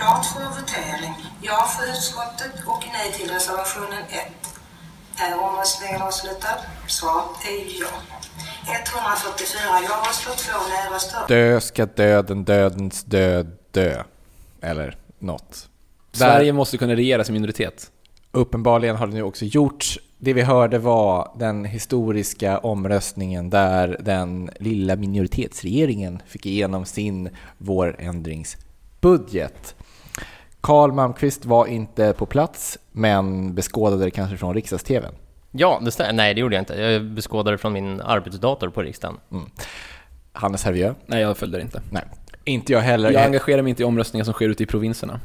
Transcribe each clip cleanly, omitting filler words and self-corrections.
klart för votering. Ja för utskottet och nej till reservationen 1. Är omröstningen avslutad? Svaret är ja. 144 ja-röster, 2 nej-röster. Dö ska döden, dödens död dö. Eller något. Sverige måste kunna regera som minoritet. Uppenbarligen har det nu också gjorts. Det vi hörde var den historiska omröstningen där den lilla minoritetsregeringen fick igenom sin vårändringsbudget. Carl Malmqvist var inte på plats, men beskådade det kanske från riksdags-tvn. Ja, nej det gjorde jag inte. Jag beskådade det från min arbetsdator på riksdagen. Hannes Hervieu? Nej, jag följde det inte. Nej, inte jag heller. Jag engagerar mig inte i omröstningar som sker ute i provinserna.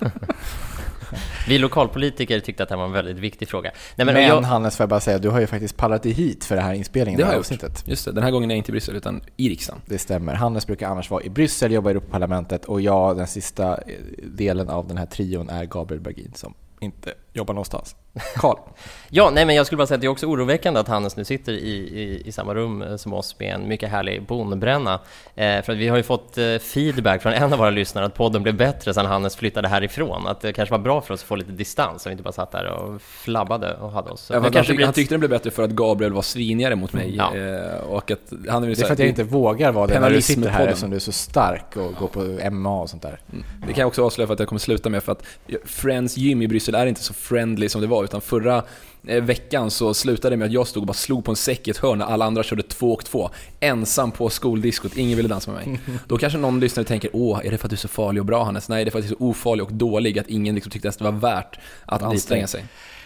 Vi lokalpolitiker tyckte att det var en väldigt viktig fråga. Nej, men Hannes, får jag bara säga, du har ju faktiskt pallat dig hit för det här inspelningen. Det har jag gjort. Just det, den här gången är jag inte i Bryssel utan i riksdagen. Det stämmer. Hannes brukar annars vara i Bryssel, jobbar i Europaparlamentet, och jag, den sista delen av den här trion, är Gabriel Bergin som inte jobbar någonstans. Carl? Ja, nej, men jag skulle bara säga att det är också oroväckande att Hannes nu sitter i samma rum som oss med en mycket härlig bonbränna. För att vi har ju fått feedback från en av våra lyssnare att podden blev bättre sedan Hannes flyttade härifrån. Att det kanske var bra för oss att få lite distans så vi inte bara satt där och flabbade och hade oss. Ja, han tyckte det blev bättre för att Gabriel var svinigare mot mig. Ja. Och att han det är för att jag inte vågar vara det när du sitter här som du är så stark och går på MMA och sånt där. Det kan jag också avslöja för att jag kommer sluta med, för att Friends Gym i Bryssel är inte så friendly som det var, utan förra veckan så slutade det med att jag stod och bara slog på en säck i ett hörn när alla andra körde 2 och 2 ensam på skoldiskot, ingen ville dansa med mig. Då kanske någon lyssnare tänker, är det för att du är så farlig och bra, Hannes? Nej, det är för att du är så ofarlig och dålig att ingen liksom tyckte att det var värt att anstränga sig.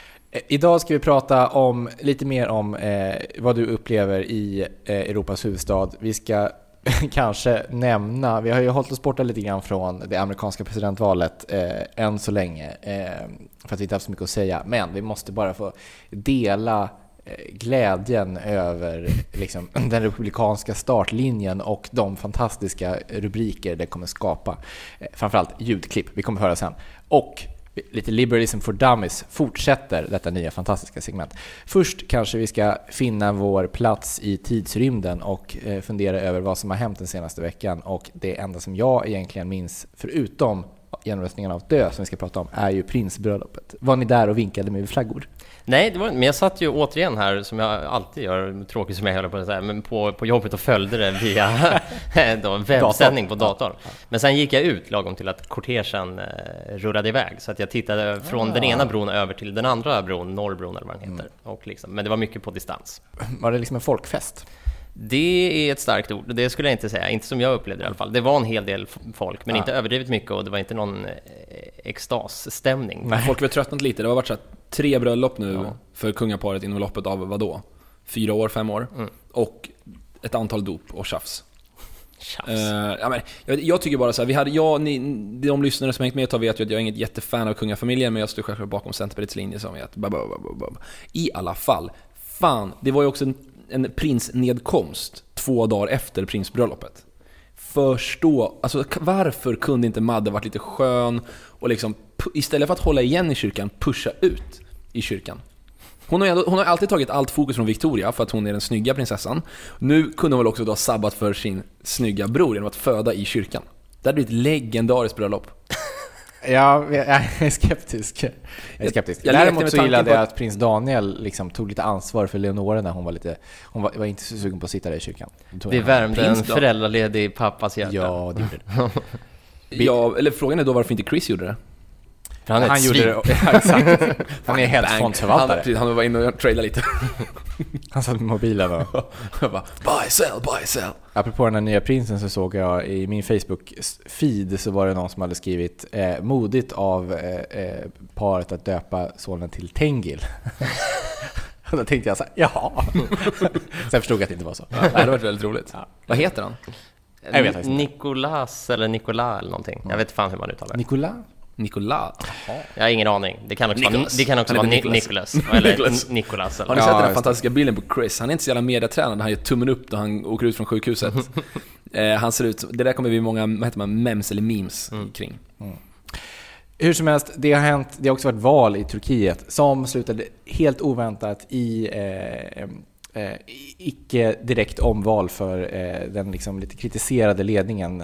Idag ska vi prata om lite mer om vad du upplever i Europas huvudstad. Vi ska kanske nämna, vi har ju hållit oss borta lite grann från det amerikanska presidentvalet än så länge, för att vi inte haft så mycket att säga, men vi måste bara få dela glädjen över liksom, den republikanska startlinjen och de fantastiska rubriker det kommer skapa, framförallt ljudklipp, vi kommer höra sen, och lite Liberalism for Dummies fortsätter detta nya fantastiska segment. Först kanske vi ska finna vår plats i tidsrymden och fundera över vad som har hänt den senaste veckan, och det enda som jag egentligen minns, förutom genomröstningen av dö som vi ska prata om, är ju prinsbröllopet. Var ni där och vinkade med flaggor? Nej, men jag satt ju återigen här, som jag alltid gör, tråkigt som jag håller på att säga, men på jobbet och följde det via webbsändning på datorn. Men sen gick jag ut lagom till att kortegen rullade iväg, så att jag tittade från den ena bron över till den andra bron, Norrbron eller vad den heter. Och liksom, men det var mycket på distans. Var det liksom en folkfest? Det är ett starkt ord, det skulle jag inte säga, inte som jag upplevde det i alla fall. Det var en hel del folk, men inte överdrivet mycket, och det var inte någon extasstämning. Folk har tröttnat lite, det har varit så 3 bröllop nu för kungaparet inom loppet av vadå? 4 år, 5 år. Och ett antal dop och tjafs. Jag tycker bara så här, de lyssnare som hängt med tar vet ju att jag är inget jättefan av kungafamiljen, men jag står självklart bakom Centerpartiets linje som är att i alla fall, fan, det var ju också en prinsnedkomst 2 dagar efter prinsbröllopet. Förstå, alltså varför kunde inte Madde varit lite skön och liksom istället för att hålla igen i kyrkan, pusha ut i kyrkan. Hon har alltid tagit allt fokus från Victoria för att hon är den snygga prinsessan. Nu kunde hon väl också då sabbat för sin snygga bror genom att föda i kyrkan. Det hade blivit ett legendarisk bröllop. Ja, jag är skeptisk. Däremot så gillade jag att prins Daniel liksom tog lite ansvar för Leonora när hon var inte så sugen på att sitta där i kyrkan. Det värmde en föräldraledig pappas hjärta. Ja, det gjorde det. Ja, eller frågan är då varför inte Chris gjorde det. För han gjorde det, exakt. Han är helt fondsförvaltare. Han var inne och trailade lite. Han satt med mobilen och bara, buy, sell. Apropå den här nya prinsen så såg jag i min Facebook-feed, så var det någon som hade skrivit modigt av paret att döpa sonen till Tengil. Och då tänkte jag så här, jaha. Sen förstod jag att det inte var så. Ja, det var väldigt roligt. Ja. Vad heter han? Nicolas eller Nicolas eller någonting. Jag vet fan hur man uttalar det. Nicolas. Jag har ingen aning. Det kan också vara Nicolas eller Nicolas. Har ni sett den här fantastiska bilden på Chris? Han är inte så jävla mediatränad. Han gör tummen upp då han åker ut från sjukhuset. Han ser ut, det där kommer vi många, vad heter man, memes eller memes kring. Hur som helst, det har hänt. Det har också varit val i Turkiet som slutade helt oväntat i icke direkt omval för den liksom lite kritiserade ledningen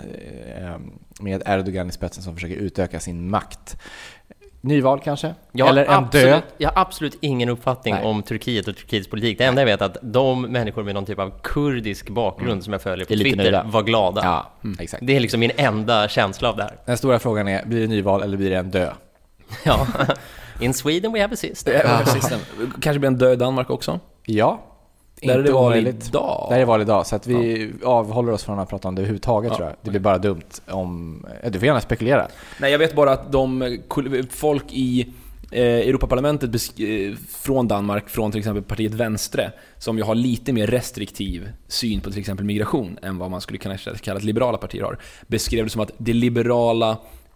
med Erdogan i spetsen som försöker utöka sin makt. Nyval kanske? Eller en död? Jag har absolut ingen uppfattning om Turkiet och Turkiets politik. Det enda jag vet är att de människor med någon typ av kurdisk bakgrund som jag följer på Twitter var glada. Ja, exakt. Det är liksom min enda känsla av det här. Den stora frågan är, blir det nyval eller blir det en död? Ja, in Sweden we have a system. Kanske blir en död i Danmark också? Ja. Där är det val idag. Där är det val idag, så att vi avhåller oss från att prata om det överhuvudtaget, tror jag. Det blir bara dumt om... Du får gärna spekulera. Nej, jag vet bara att folk i Europaparlamentet från Danmark, från till exempel partiet Venstre, som ju har lite mer restriktiv syn på till exempel migration än vad man skulle kunna kalla att liberala partier har, beskrev det som att det liberala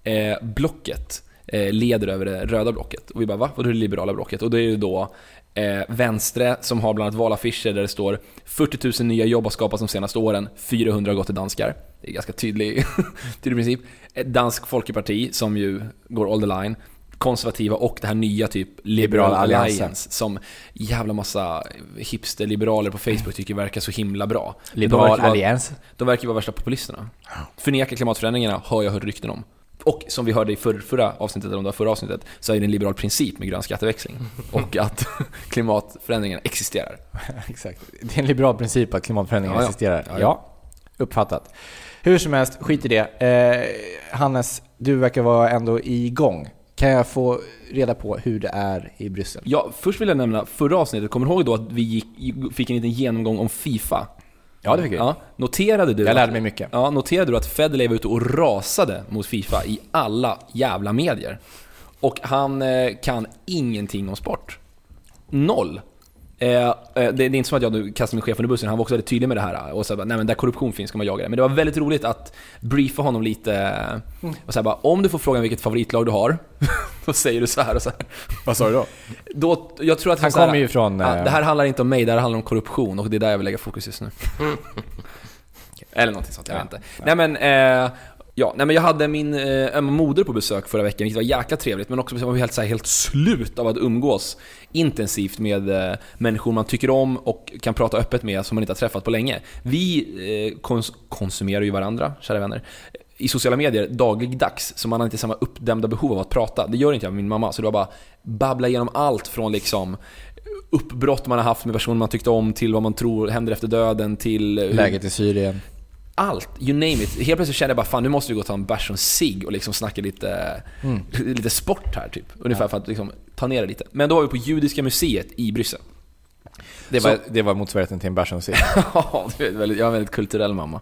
blocket leder över det röda blocket. Och vi bara, va? Vad är det liberala blocket? Och det är ju då Venstre som har bland annat valaffischer där det står 40 000 nya jobb har skapats de senaste åren, 400 har gått till danskar. Det är ganska tydlig princip. Ett dansk folkeparti som ju går all the line, konservativa och det här nya typ Liberal Alliance som jävla massa hipster-liberaler på Facebook tycker verkar så himla bra. Liberal Alliance. De verkar vara värsta populisterna. Förneka klimatförändringarna har jag hört rykten om. Och som vi hörde i förra avsnittet, eller om det var förra avsnittet, så är det en liberal princip med grön skatteväxling och att klimatförändringarna existerar. Exakt. Det är en liberal princip att klimatförändringarna existerar. Ja, uppfattat. Hur som helst, skit i det. Hannes, du verkar vara ändå igång. Kan jag få reda på hur det är i Bryssel? Ja, först vill jag nämna förra avsnittet. Kommer du ihåg då att vi fick en liten genomgång om FIFA? Ja, det fick jag. Ja, noterade du? Jag lärde mig mycket. Ja, noterade du att Federley var ute och rasade mot FIFA i alla jävla medier? Och han kan ingenting om sport. Noll. Det är inte som att jag nu kastar min chef under bussen. Han var också väldigt tydlig med det här och så bara, nej men där korruption finns ska man jaga det. Men det var väldigt roligt att briefa honom lite och så här bara, om du får frågan vilket favoritlag du har då säger du så här och så här. Vad sa du då? Jag tror att han kommer ju från det här handlar inte om mig, det här handlar om korruption och det är där jag vill lägga fokus just nu. Eller någonting sånt, jag vet inte. Nej men jag hade min ömma moder på besök förra veckan, vilket var jäkla trevligt, men också var vi helt slut av att umgås intensivt med människor man tycker om och kan prata öppet med som man inte har träffat på länge. Vi konsumerar ju varandra, kära vänner, i sociala medier dagligdags, så man har inte samma uppdämda behov av att prata. Det gör inte jag med min mamma, så det var bara babbla igenom allt från liksom uppbrott man har haft med personer man tyckte om till vad man tror händer efter döden till läget i Syrien. Allt, you name it. Helt plötsligt kände jag bara, fan nu måste vi gå och ta en bärs och cigg och liksom snacka lite sport här typ. Ungefär för att liksom ta ner det lite. Men då var vi på Judiska museet i Bryssel. Det var motsvarigheten till en bärs och cigg. Ja, jag är en väldigt kulturell mamma.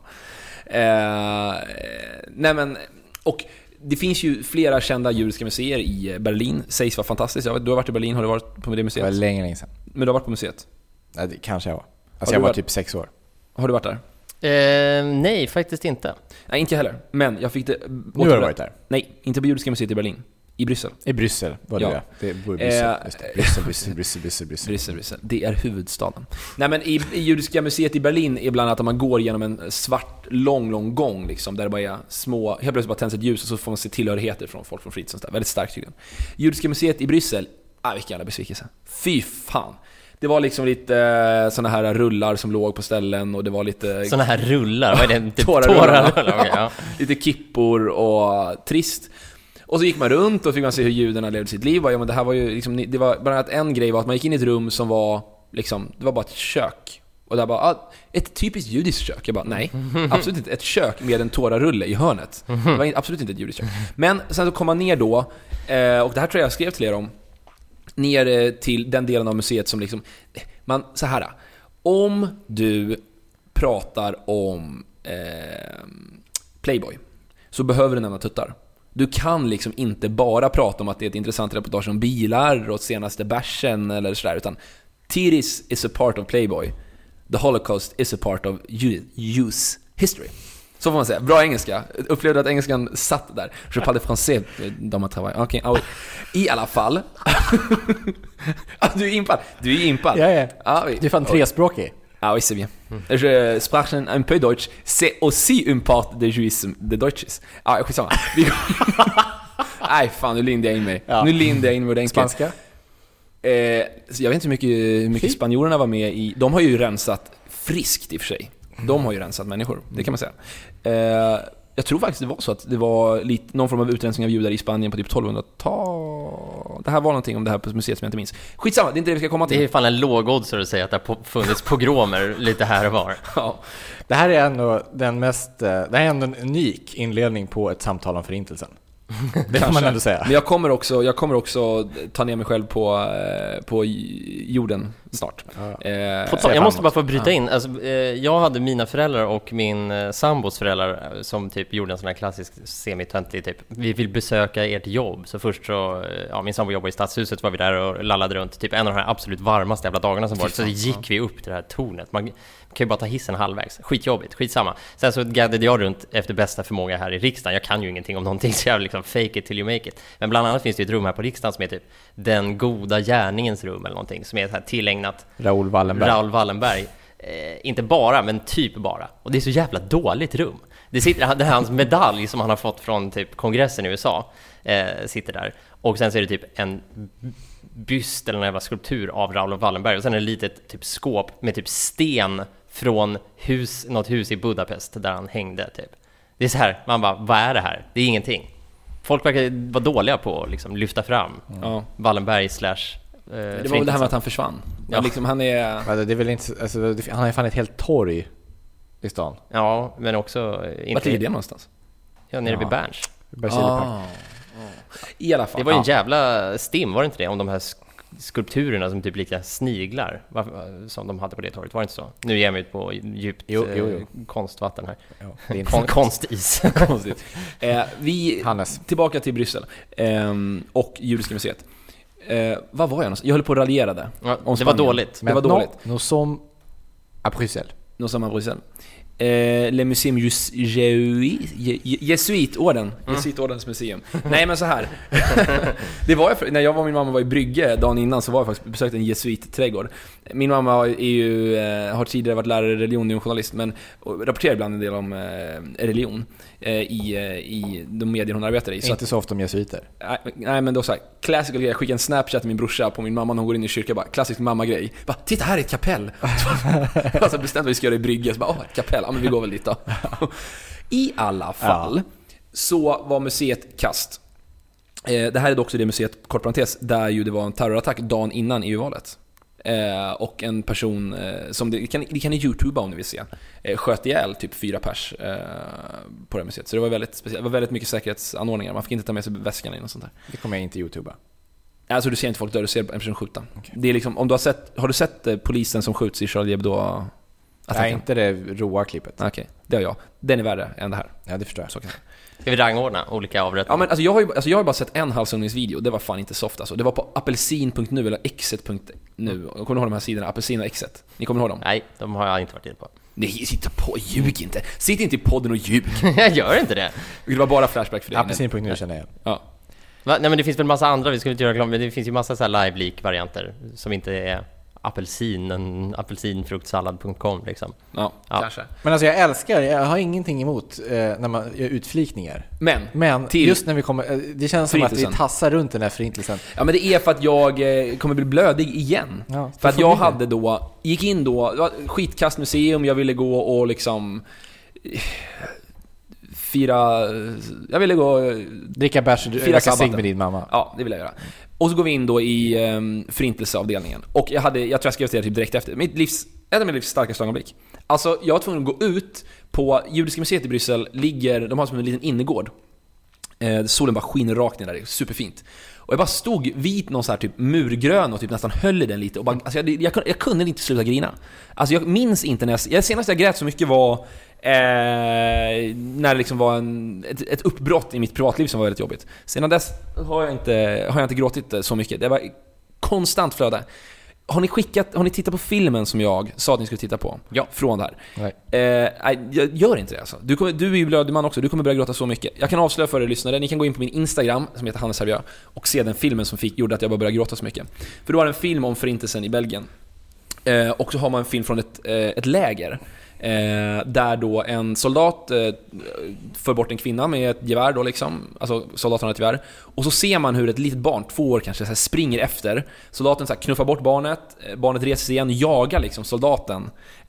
Nej men, och det finns ju flera kända judiska museer i Berlin. Sägs vara fantastiskt. Du har varit i Berlin, har du varit på det museet? Det var länge sedan. Men du har varit på museet? Nej, det kanske jag var. Alltså jag var typ 6 år. Har du varit där? Nej, faktiskt inte. Nej, inte heller. Men jag fick det... Nu har du varit där? Nej, inte på Judiska museet i Berlin. I Bryssel. I Bryssel var det. Ja. Det bor i Bryssel. Bryssel. Det är huvudstaden. Nej, men i Judiska museet i Berlin är bland annat att man går genom en svart lång gång liksom, där det bara är små, helt plötsligt bara tänds ett ljus och så får man se tillhörigheter från folk från Fritzons där. Väldigt starkt tydligen. Judiska museet i Bryssel, vilken jävla besvikelse. Fy fan. Det var liksom lite såna här rullar som låg på ställen och det var lite... Såna här rullar? Vad är det? Typ tårar. Okay, ja. Lite kippor och trist. Och så gick man runt och fick man se hur judarna levde sitt liv. Ja, men det här var ju liksom, det var bland annat en grej var att man gick in i ett rum som var liksom, det var bara ett kök. Och där bara, ett typiskt judiskt kök. Jag bara, nej, absolut inte. Ett kök med en tårarulle i hörnet. Det var absolut inte ett judiskt kök. Men sen så kom man ner då, och det här tror jag skrev till er om, ner till den delen av museet som liksom, man, så här, om du pratar om Playboy så behöver du nämna tuttar. Du kan liksom inte bara prata om att det är ett intressant reportage om bilar och senaste bärsen eller sådär, utan titties is a part of Playboy. The Holocaust is a part of Jews history. Så får man säga. Bra engelska. Upplevde att engelskan satt där. Je parle français dans mon travail. Okej, i alla fall. Du är impad. Ja. Du är fan trespråkig. Ah oui, c'est bien. Je sprach un peu Deutsch. C'est aussi une part de judaisme, de Deutsches. Skitsamma. Nej, fan, nu lindar jag in mig. Ja. Nu lindar jag in mig ordentligt. Spanska? Jag vet inte hur mycket spanjorerna var med i. De har ju rensat friskt i och för sig. De har ju rensat människor, det kan man säga. Jag tror faktiskt det var så att det var någon form av utrensning av judar i Spanien på typ 1200-tal. Det här var någonting om det här på museet som jag inte minns. Skitsamma, det är inte det vi ska komma till. Det är fan en lågodds att säga att det har funnits pogromer lite här och var. Ja. Det här är ändå det är ändå en unik inledning på ett samtal om förintelsen. Det kan man ändå säga. Men jag kommer också ta ner mig själv på jorden snart. Jag måste bara få bryta in. Alltså, jag hade mina föräldrar och min sambos föräldrar som typ gjorde en sån här klassisk semi-töntlig typ. Vi vill besöka ert jobb. Så först så, min sambo jobbade i Stadshuset, var vi där och lallade runt typ en av de här absolut varmaste jävla dagarna som var. Så gick vi upp till det här tornet. Man kan ju bara ta hissen halvvägs. Skitjobbigt, skitsamma. Sen så gaddade jag runt efter bästa förmåga här i riksdagen. Jag kan ju ingenting om någonting, så jag liksom fake it till you make it. Men bland annat finns det ett rum här på riksdagen som är typ den goda gärningens rum eller någonting, som är så här tillägnat Raoul Wallenberg. Inte bara, men typ bara. Och det är så jävla dåligt rum. Det är hans medalj som han har fått från typ kongressen i USA sitter där. Och sen så är det typ en byst eller en jävla skulptur av Raoul Wallenberg. Och sen är det litet typ skåp med typ sten från något hus i Budapest där han hängde typ. Det är så här, man bara, vad är det här? Det är ingenting. Folk verkar vara dåliga på att liksom lyfta fram Wallenberg / det var väl det här med att han försvann. Ja. Liksom, han är... Det är väl inte, alltså, han har ju fan ett helt torg i stan. Ja, men också... Vart ligger det någonstans? Ja, nere vid Berns. I alla fall. Det var ju en jävla stim, var det inte det? Om de här skulpturerna som typ liknar sniglar som de hade på det torget, var det inte så? Nu ger jag mig ut på djupt konstvatten här. Ja, det är inte konstis. Konstigt. Tillbaka till Bryssel och Judiska museet. Vad var jag någonstans? Jag höll på att raljerade. Ja, det var dåligt. Det var dåligt. Nous sommes à Bruxelles. Le Museum Jesuitorden. Jesuitordens museum. Nej, men så här. Det var när jag och min mamma var i Brygge dagen innan, så var jag faktiskt besökt en jesuitträdgård. Min mamma har tidigare varit lärare i religion och journalist, men rapporterar ibland en del om religion i de medier hon arbetar i. Inte så ofta om jesuiter. Nej, men då så här, classical grej. Jag skickade en Snapchat till min brorsa på min mamma när hon går in i kyrkan, bara klassisk mamma-grej. Bara, titta, här är ett kapell. Alltså bestämt vad vi ska göra i Brygge, så bara, ett kapell. Ja, men vi går väl dit då. I alla fall så var museet kast. Det här är också det museet, kort parentes, där ju det var en terrorattack dagen innan EU-valet. Och en person som det kan ni YouTubea om ni vill se, sköt ihjäl typ 4 pers på det museet. Så det var väldigt speciellt. Det var väldigt mycket säkerhetsanordningar. Man fick inte ta med sig väskan in och sånt där. Det kommer jag inte YouTubea. Alltså du ser inte folk dö, du ser en person skjuta. Okay. Det är liksom, om du har du sett polisen som skjuts i Charlie Hebdo? Nej, inte det råa klippet. Okej, det har jag. Den är värre än det här. Ja, det förstår jag. Så kan Ska vi rangordna olika avrättningar? Ja, men alltså jag har bara sett en halshugningsvideo. Det var fan inte soft alltså. Det var på apelsin.nu eller exet.nu. Jag kommer ihåg de här sidorna, apelsin och exet. Ni kommer ihåg dem? Nej, de har jag inte varit in på. Nej, sitta på, ljug inte. Sitt inte i podden och ljug. Jag gör inte det. Det var bara Flashback för det. Apelsin.nu känner jag. Ja. Nej, men det finns väl massa andra, vi skulle inte göra reklam, men det finns ju massa så här live-leak-varianter som inte är apelsinfruktsallad.com liksom. Ja, kanske. Men alltså jag har ingenting emot när man gör utflikningar. Men till just när vi kommer, det känns som att vi tassar runt den här förintelsen. Ja, men det är för att jag kommer bli blödig igen. Ja, för att jag gick in då, skitkastmuseum, jag ville gå och liksom jag ville gå dricka bärs och fira sabbaten med din mamma. Ja, det vill jag göra. Och så går vi in då i förintelseavdelningen. Och jag tror jag skrev det typ direkt efter. Ett av mitt livs starkaste ögonblick. Alltså, jag var tvungen att gå ut på Judiska museet i Bryssel. De har som en liten innergård. Solen bara skiner rakt ner där, det är superfint. Och jag bara stod vid någon så här typ murgrön och typ nästan höll i den lite. Och bara, alltså jag kunde inte sluta grina. Alltså jag minns inte när senast jag grät så mycket var när det liksom var ett uppbrott i mitt privatliv som var väldigt jobbigt. Sedan dess har jag inte gråtit så mycket. Det var konstant flöde. Har ni tittat på filmen som jag sa att ni skulle titta på? Ja. Från det här? Nej. Jag gör inte det alltså. Du är ju blödig man också. Du kommer börja gråta så mycket. Jag kan avslöja för er lyssnare. Ni kan gå in på min Instagram som heter Hannes Hervieu och se den filmen som gjorde att jag började gråta så mycket. För då var det en film om förintelsen i Belgien. Och så har man en film från ett läger där då en soldat för bort en kvinna med ett gevär då liksom, alltså soldaten har ett gevär, och så ser man hur ett litet barn, 2 år kanske, så här springer efter. Soldaten så här knuffar bort barnet reser sig igen, jagar liksom soldaten,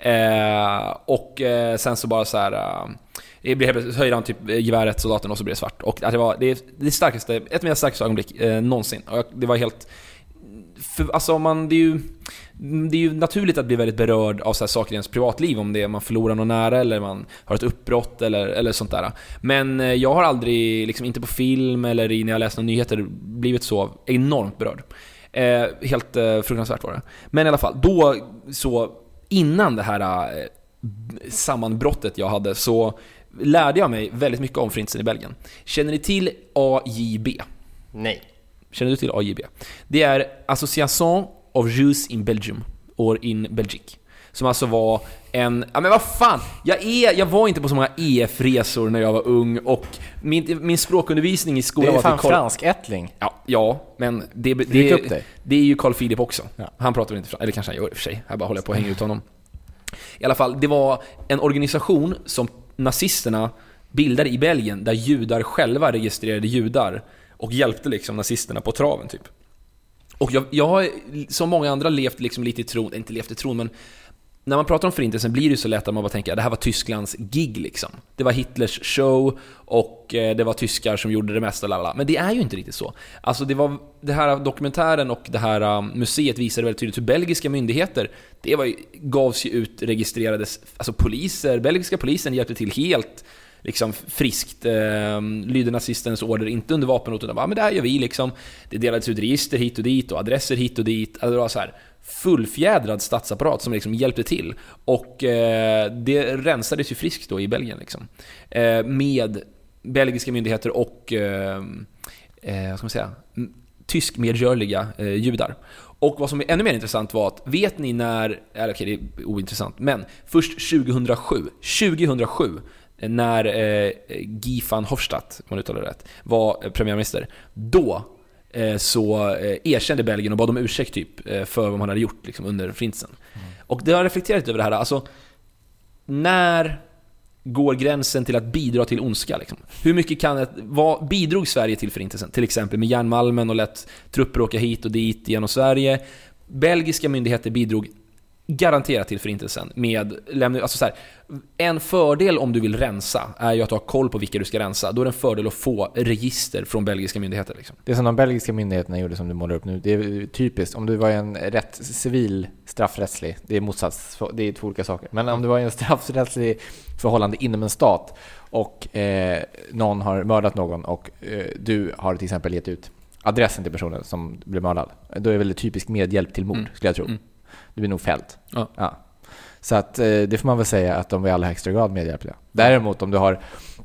och sen så bara så här höjer han typ geväret, soldaten, och så blir det svart. Och det är det starkaste, ett av mina starkaste ögonblick någonsin. Och det var helt alltså det är ju naturligt att bli väldigt berörd av så här saker i ens privatliv, om det är man förlorar någon nära eller man har ett uppbrott eller sånt där. Men jag har aldrig, liksom, inte på film eller när jag läst några nyheter, blivit så enormt berörd. Helt fruktansvärt var det. Men i alla fall, då så innan det här sammanbrottet jag hade, så lärde jag mig väldigt mycket om förintelsen i Belgien. Känner ni till AJB? Nej. Känner du till AJB? Det är Association of Jews in Belgium or in Belgique. Som alltså var en... Ja men vad fan! Jag var inte på så många EF-resor när jag var ung, och min språkundervisning i skolan var... Det är var fan fransk-ättling. Ja, men det är ju Carl Philip också. Ja. Han pratar inte franska, eller kanske han gör i och för sig. Jag bara håller på att hänga ut honom. I alla fall, det var en organisation som nazisterna bildade i Belgien, där judar själva registrerade judar och hjälpte liksom nazisterna på traven typ. Och jag har som många andra levt liksom lite i tron, inte levt i tron, men när man pratar om förintelsen blir det så lätt att man bara tänker att det här var Tysklands gig liksom. Det var Hitlers show och det var tyskar som gjorde det mesta, lalala. Men det är ju inte riktigt så. Alltså det här dokumentären och det här museet visade väldigt tydligt hur belgiska myndigheter, gavs ju ut, registrerades, alltså belgiska polisen hjälpte till helt liksom friskt, lyder nazistens order, inte under vapenhot, utan men det här gör vi liksom. Det delades ut register hit och dit och adresser hit och dit. Alltså det var så här fullfjädrad statsapparat som liksom hjälpte till, och det rensades ju friskt då i Belgien liksom, med belgiska myndigheter och vad ska man säga, tysk medgörliga judar. Och vad som är ännu mer intressant var att, vet ni när, eller okej, det är ointressant, men först 2007 när Guy van Hofstadt, om man uttalar det rätt, var premiärminister, då så erkände Belgien och bad om ursäkt typ för vad man hade gjort liksom, under förintelsen. Och det har reflekterat över det här, alltså när går gränsen till att bidra till ondska liksom? Hur mycket vad bidrog Sverige till förintelsen, till exempel med järnmalmen och lät trupper åka hit och dit genom Sverige? Belgiska myndigheter bidrog garanterat till förintelsen med alltså så här, en fördel om du vill rensa är ju att ha koll på vilka du ska rensa. Då är det en fördel att få register från belgiska myndigheter liksom. Det som de belgiska myndigheterna gjorde, som du målar upp nu, det är typiskt. Om du var en rätt civil straffrättslig, det är motsats, det är 2 olika saker. Men om du var en straffrättslig förhållande inom en stat och någon har mördat någon och du har till exempel gett ut adressen till personen som blev mördad, då är det väl typisk medhjälp till mord, skulle jag tro. Du blir nog fälld. Ja. Så att det får man väl säga att de var i allra högsta grad medhjälpliga. Däremot om du har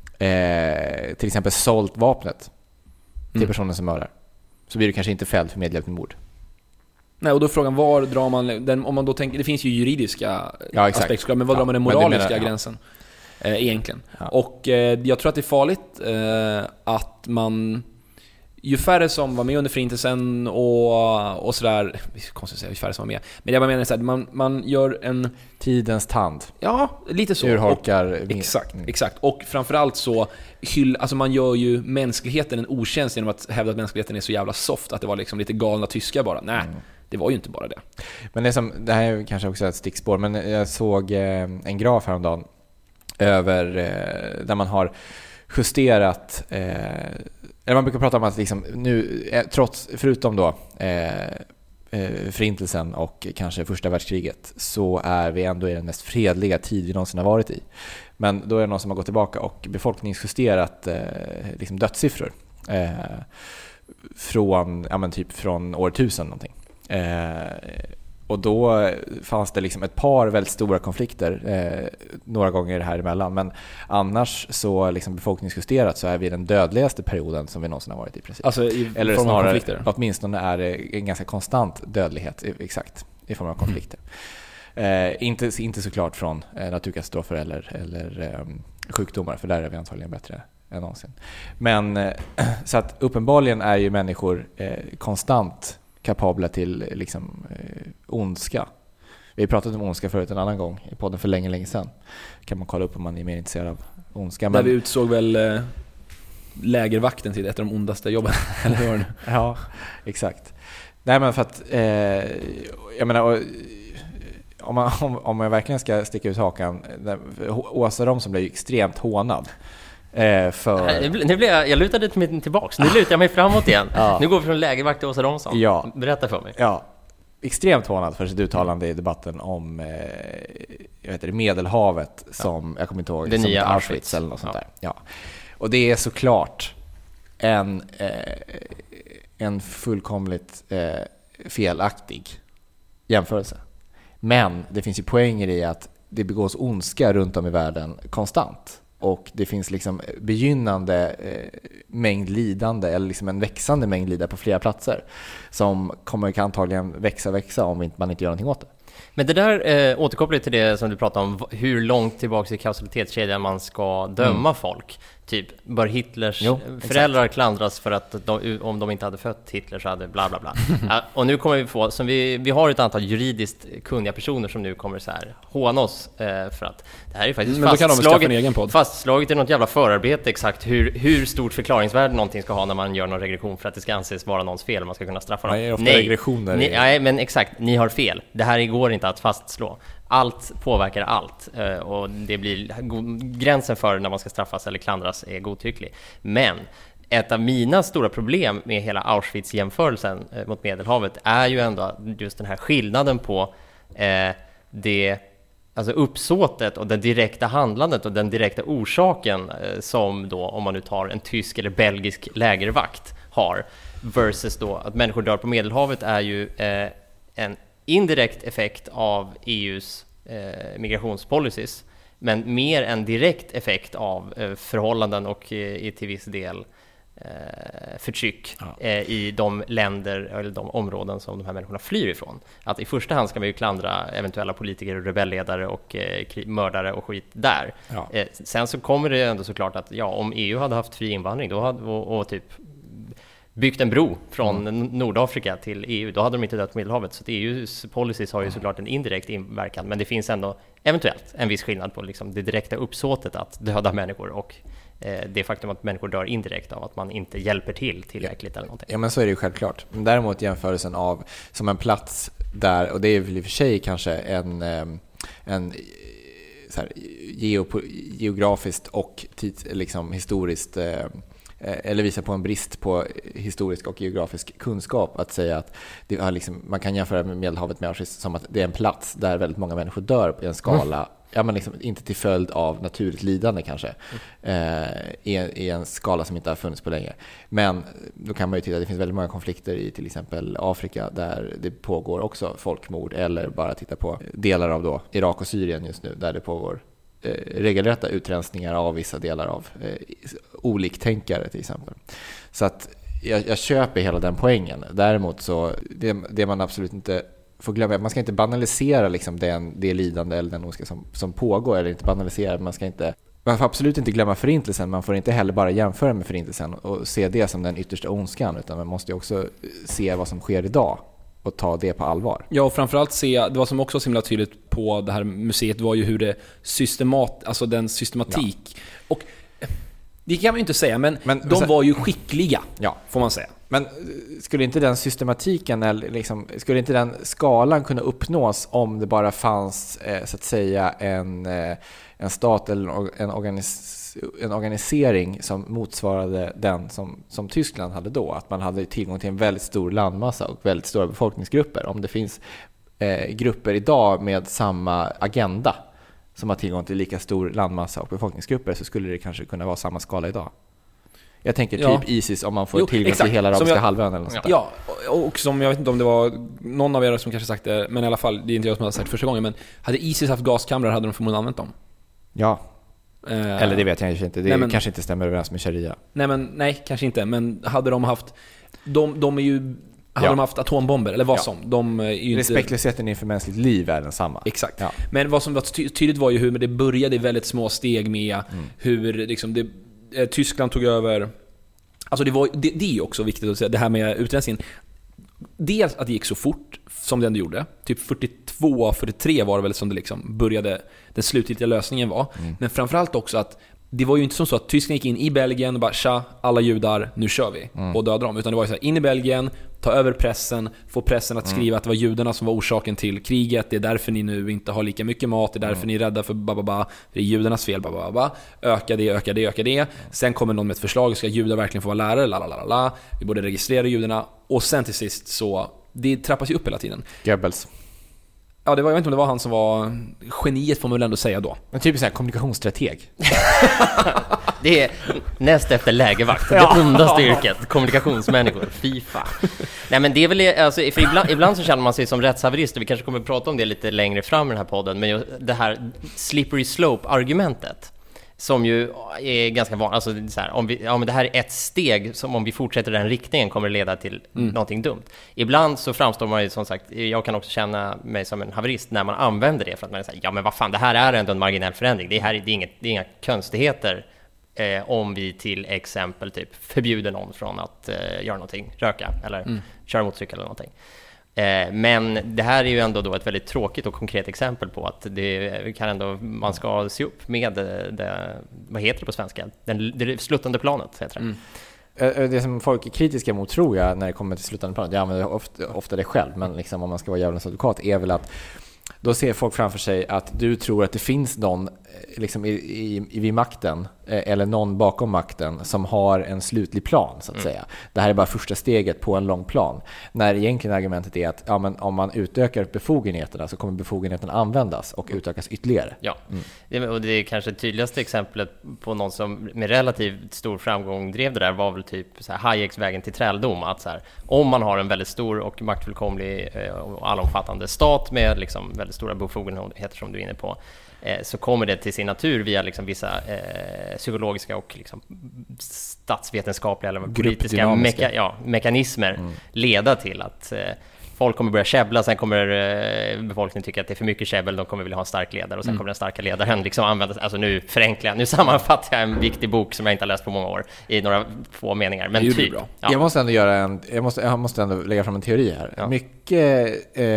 till exempel sålt vapnet till personen som mördar, så blir du kanske inte fälld för medhjälp till mord. Nej, och då är frågan, var drar man den, om man då tänker, det finns ju juridiska aspekter, men var drar man den moraliska gränsen egentligen? Ja. Och jag tror att det är farligt att man, ju färre som var med under förintelsen och sådär, konstigt att säga ju färre som var med, men jag menar så här, man gör en tidens tand. Ja, lite så. Urholkar. Exakt. Och framförallt så alltså man gör ju mänskligheten en otjänst genom att hävda att mänskligheten är så jävla soft, att det var liksom lite galna tyskar bara. Nej, det var ju inte bara det. Men det här är kanske också ett stickspår, men jag såg en graf häromdagen över där man har justerat, eller man brukar prata om att liksom nu, förutom då förintelsen och kanske första världskriget, så är vi ändå i den mest fredliga tid vi någonsin har varit i. Men då är det någon som har gått tillbaka och befolkningsjusterat liksom dödssiffror från år 1000 någonting. Och då fanns det liksom ett par väldigt stora konflikter några gånger här emellan. Men annars så liksom befolkningsjusterat så är vi den dödligaste perioden som vi någonsin har varit i precis. Alltså eller form av konflikter? Åtminstone är det en ganska konstant dödlighet i form av konflikter. Inte såklart från naturkatastrofer eller sjukdomar, för där är vi antagligen bättre än någonsin. Men så att uppenbarligen är ju människor konstant kapabla till liksom ondska. Vi har pratat om ondska förut en annan gång i podden för länge sedan. Kan man kolla upp om man är mer intresserad av ondska. Där vi utsåg väl lägervakten till ett av de ondaste jobben. Eller hur var det? Ja, exakt. Nej, men för att jag menar, om man verkligen ska sticka ut hakan, Åsa Romson blev ju extremt hånad. Jag lutade mig tillbaks. Nu lutar jag mig framåt igen. Ja. Nu går vi från lägervakt till Åsa Romson. Ja. Berätta för mig. Ja, extremt hånad för sitt uttalande i debatten om Medelhavet som, jag kommer inte ihåg, det som nya Auschwitz eller något sånt där. Ja. Och det är såklart en fullkomligt felaktig jämförelse. Men det finns ju poänger i att det begås ondska runt om i världen konstant. Och det finns liksom begynnande mängd lidande, eller liksom en växande mängd lidande på flera platser som kommer antagligen växa om man inte gör någonting åt det. Men det där återkopplar till det som du pratade om, hur långt tillbaka i kausalitetskedjan man ska döma folk. Typ, bör Hitlers föräldrar klandras för att om de inte hade fött Hitler så hade bla bla bla. Ja, och nu kommer vi få, som vi har ett antal juridiskt kunniga personer som nu kommer så här håna oss för att det här är faktiskt fastslaget i något jävla förarbete exakt hur stort förklaringsvärde någonting ska ha när man gör någon regression för att det ska anses vara någons fel och man ska kunna straffa dem. Nej, men exakt, ni har fel. Det här går inte att fastslå. Allt påverkar allt och det blir gränsen för när man ska straffas eller klandras är godtycklig. Men ett av mina stora problem med hela Auschwitz-jämförelsen mot Medelhavet är ju ändå just den här skillnaden på alltså uppsåtet och det direkta handlandet och den direkta orsaken som då, om man nu tar en tysk eller belgisk lägervakt har, versus då att människor dör på Medelhavet är ju en indirekt effekt av EUs migrationspolicies, men mer en direkt effekt av förhållanden och till viss del förtryck i de länder eller de områden som de här människorna flyr ifrån. Att i första hand ska man ju klandra eventuella politiker och rebellledare och mördare och skit där. Ja. Sen så kommer det ändå såklart att om EU hade haft fri invandring då hade, och typ byggt en bro från Nordafrika till EU, då hade de inte dött på Medelhavet. Så att EUs policies har ju såklart en indirekt inverkan, men det finns ändå eventuellt en viss skillnad på liksom det direkta uppsåtet att döda människor och det faktum att människor dör indirekt av att man inte hjälper till tillräckligt eller någonting. Ja, men så är det ju självklart. Men däremot jämförelsen av som en plats där, och det är väl i och för sig kanske en så här, geografiskt och liksom historiskt eller visar på en brist på historisk och geografisk kunskap att säga att det är liksom, man kan jämföra med Medelhavet med Auschwitz som att det är en plats där väldigt många människor dör i en skala, men liksom inte till följd av naturligt lidande kanske, i en skala som inte har funnits på länge. Men då kan man ju titta att det finns väldigt många konflikter i till exempel Afrika där det pågår också folkmord, eller bara titta på delar av då Irak och Syrien just nu där det pågår regelrätta utrensningar av vissa delar av oliktänkare till exempel. Så att jag köper hela den poängen. Däremot så det man absolut inte får glömma, man ska inte banalisera liksom det lidande eller den ondska som pågår, eller inte banalisera, man får absolut inte glömma förintelsen, man får inte heller bara jämföra med förintelsen och se det som den yttersta ondskan, utan man måste ju också se vad som sker idag och ta det på allvar. Ja, och framförallt se, det var som också var så himla tydligt på det här museet var ju hur det alltså den systematik. Ja. Och det kan man ju inte säga, men de var ju skickliga, får man säga. Men skulle inte den systematiken, eller liksom, skulle inte den skalan kunna uppnås om det bara fanns så att säga en stat eller en organisering som motsvarade den som Tyskland hade då, att man hade tillgång till en väldigt stor landmassa och väldigt stora befolkningsgrupper. Om det finns grupper idag med samma agenda som har tillgång till lika stor landmassa och befolkningsgrupper, så skulle det kanske kunna vara samma skala idag. Jag tänker typ ISIS, om man får tillgång till hela arabiska halvön eller något sånt där. Ja, och som jag vet inte om det var någon av er som kanske sagt det, men i alla fall, det är inte jag som har sagt första gången, men hade ISIS haft gaskamrar hade de förmodligen använt dem. Ja. Eller det vet jag inte. Det kanske inte stämmer överens med sharia. Nej, kanske inte. Men hade de haft... De är ju... Hade de haft atombomber, eller vad som. De är ju respektlösheten inför mänskligt liv är densamma. Exakt. Ja. Men vad som var tydligt var ju hur det började i väldigt små steg med hur liksom Tyskland tog över. Alltså det är också viktigt att säga, det här med utrensningen. dels att det gick så fort som det ändå gjorde. Typ 42-43 var det väl som det liksom började, den slutgiltiga lösningen var. Men framförallt också att det var ju inte som så att Tyskland gick in i Belgien och bara tja, alla judar, nu kör vi och dödar dem. Utan det var ju så här, in i Belgien, ta över pressen, få pressen att skriva att det var judarna som var orsaken till kriget. Det är därför ni nu inte har lika mycket mat, det är därför ni är rädda för bababa. Det är judarnas fel, bababa. Öka det. Sen kommer någon med ett förslag, ska judar verkligen få vara lärare? Lalalala. Vi borde registrera judarna. Och sen till sist så, det trappas ju upp hela tiden. Goebbels. Ja, jag vet inte om det var han som var geniet, får man väl ändå säga då. Men typ så här kommunikationsstrateg. Det är näst efter lägervakt. Det ondaste yrket. Kommunikationsmänniskor. Fy fan. Nej, men det är väl, alltså, för ibland så känner man sig som rättshaverist, och vi kanske kommer att prata om det lite längre fram i den här podden, men det här slippery slope-argumentet, som ju är ganska vanligt. Alltså, så här, om det här är ett steg som, om vi fortsätter den riktningen, kommer det leda till någonting dumt. Ibland så framstår man ju, som sagt, jag kan också känna mig som en haverist när man använder det, för att man säger, ja men vad fan, det här är ändå en marginell förändring. Det är inga konstigheter om vi till exempel typ förbjuder någon från att göra någonting, röka eller köra motorcykel eller någonting. Men det här är ju ändå då ett väldigt tråkigt och konkret exempel på att det kan ändå, man ska se upp med det, vad heter det på svenska? Det sluttande planet heter det. Det som folk är kritiska mot, tror jag, när det kommer till slutande planet, jag använder ofta det själv, men liksom, om man ska vara djävulens advokat, är väl att då ser folk framför sig att du tror att det finns någon liksom vid makten eller någon bakom makten som har en slutlig plan, så att säga. Det här är bara första steget på en lång plan. När egentligen argumentet är att men om man utökar befogenheterna så kommer befogenheterna användas och utökas ytterligare. Ja, och det är kanske tydligaste exemplet på någon som med relativt stor framgång drev det där var väl typ så här Hayeks vägen till träldom. Att så här, om man har en väldigt stor och maktfullkomlig och allomfattande stat med liksom väldigt stora befogenheter som du är inne på, så kommer det till sin natur via liksom vissa psykologiska och liksom statsvetenskapliga eller politiska mekanismer leda till att folk kommer börja käbbla, sen kommer befolkningen tycka att det är för mycket käbbel, de kommer vilja ha en stark ledare, och sen kommer den starka ledaren liksom användas, alltså nu förenklar jag, nu sammanfattar jag en viktig bok som jag inte har läst på många år i några få meningar, men typ. Bra. Ja. Jag måste ändå lägga fram en teori här. Ja. Mycket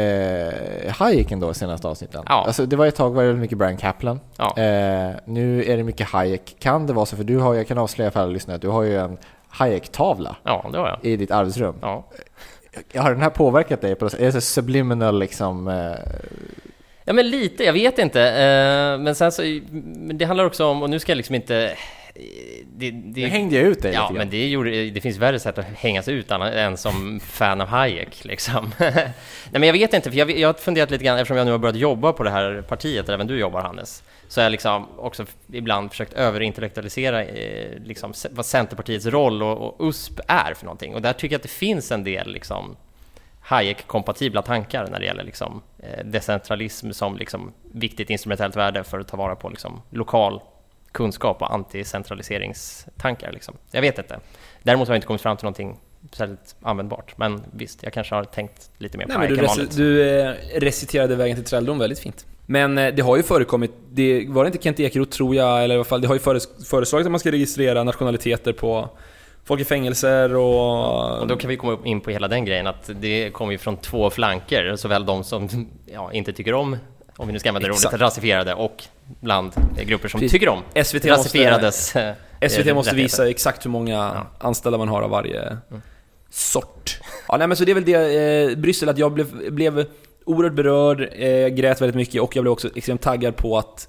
Hayek ändå senaste avsnitten. Ja. Alltså, det var ett tag var det mycket Brian Kaplan. Ja. Nu är det mycket Hayek. Kan det vara så, för jag kan avslöja för alla lyssnare att du har ju en Hayek-tavla det har jag. I ditt arbetsrum. Ja. Har den här påverkat dig på något sätt? Är det så subliminal liksom? Ja, men lite, jag vet inte. Men sen så, det handlar också om, och nu ska jag liksom inte... Det hängde jag ut dig lite grann. Men det finns värre sätt att hänga sig ut än som fan av Hayek liksom. Nej, men jag vet inte, för jag har funderat lite grann, eftersom jag nu har börjat jobba på det här partiet, där även du jobbar, Hannes, så har jag liksom också ibland försökt överintellektualisera liksom vad Centerpartiets roll och USP är för någonting. Och där tycker jag att det finns en del liksom Hayek-kompatibla tankar när det gäller liksom decentralism som liksom viktigt instrumentellt värde för att ta vara på liksom lokal kunskap och anticentraliseringstankar liksom. Jag vet inte. Däremot har jag inte kommit fram till någonting särskilt användbart. Men visst, jag kanske har tänkt lite mer på Hayek än vanligt. Du reciterade vägen till träldom väldigt fint. Men det har ju förekommit, det var det inte Kent Ekeroth, tror jag, eller i alla fall, det har ju föreslagit att man ska registrera nationaliteter på folk i fängelser och då kan vi komma in på hela den grejen, att det kommer ju från två flanker, såväl de som inte tycker om vi nu ska använda ordet, rasifierade, och bland grupper som tycker om rasifierades. SVT måste visa exakt hur många anställda man har av varje sort. Ja, nej, men så det är väl det, Bryssel, att jag blev oerhört berörd, grät väldigt mycket, och jag blev också extremt taggad på att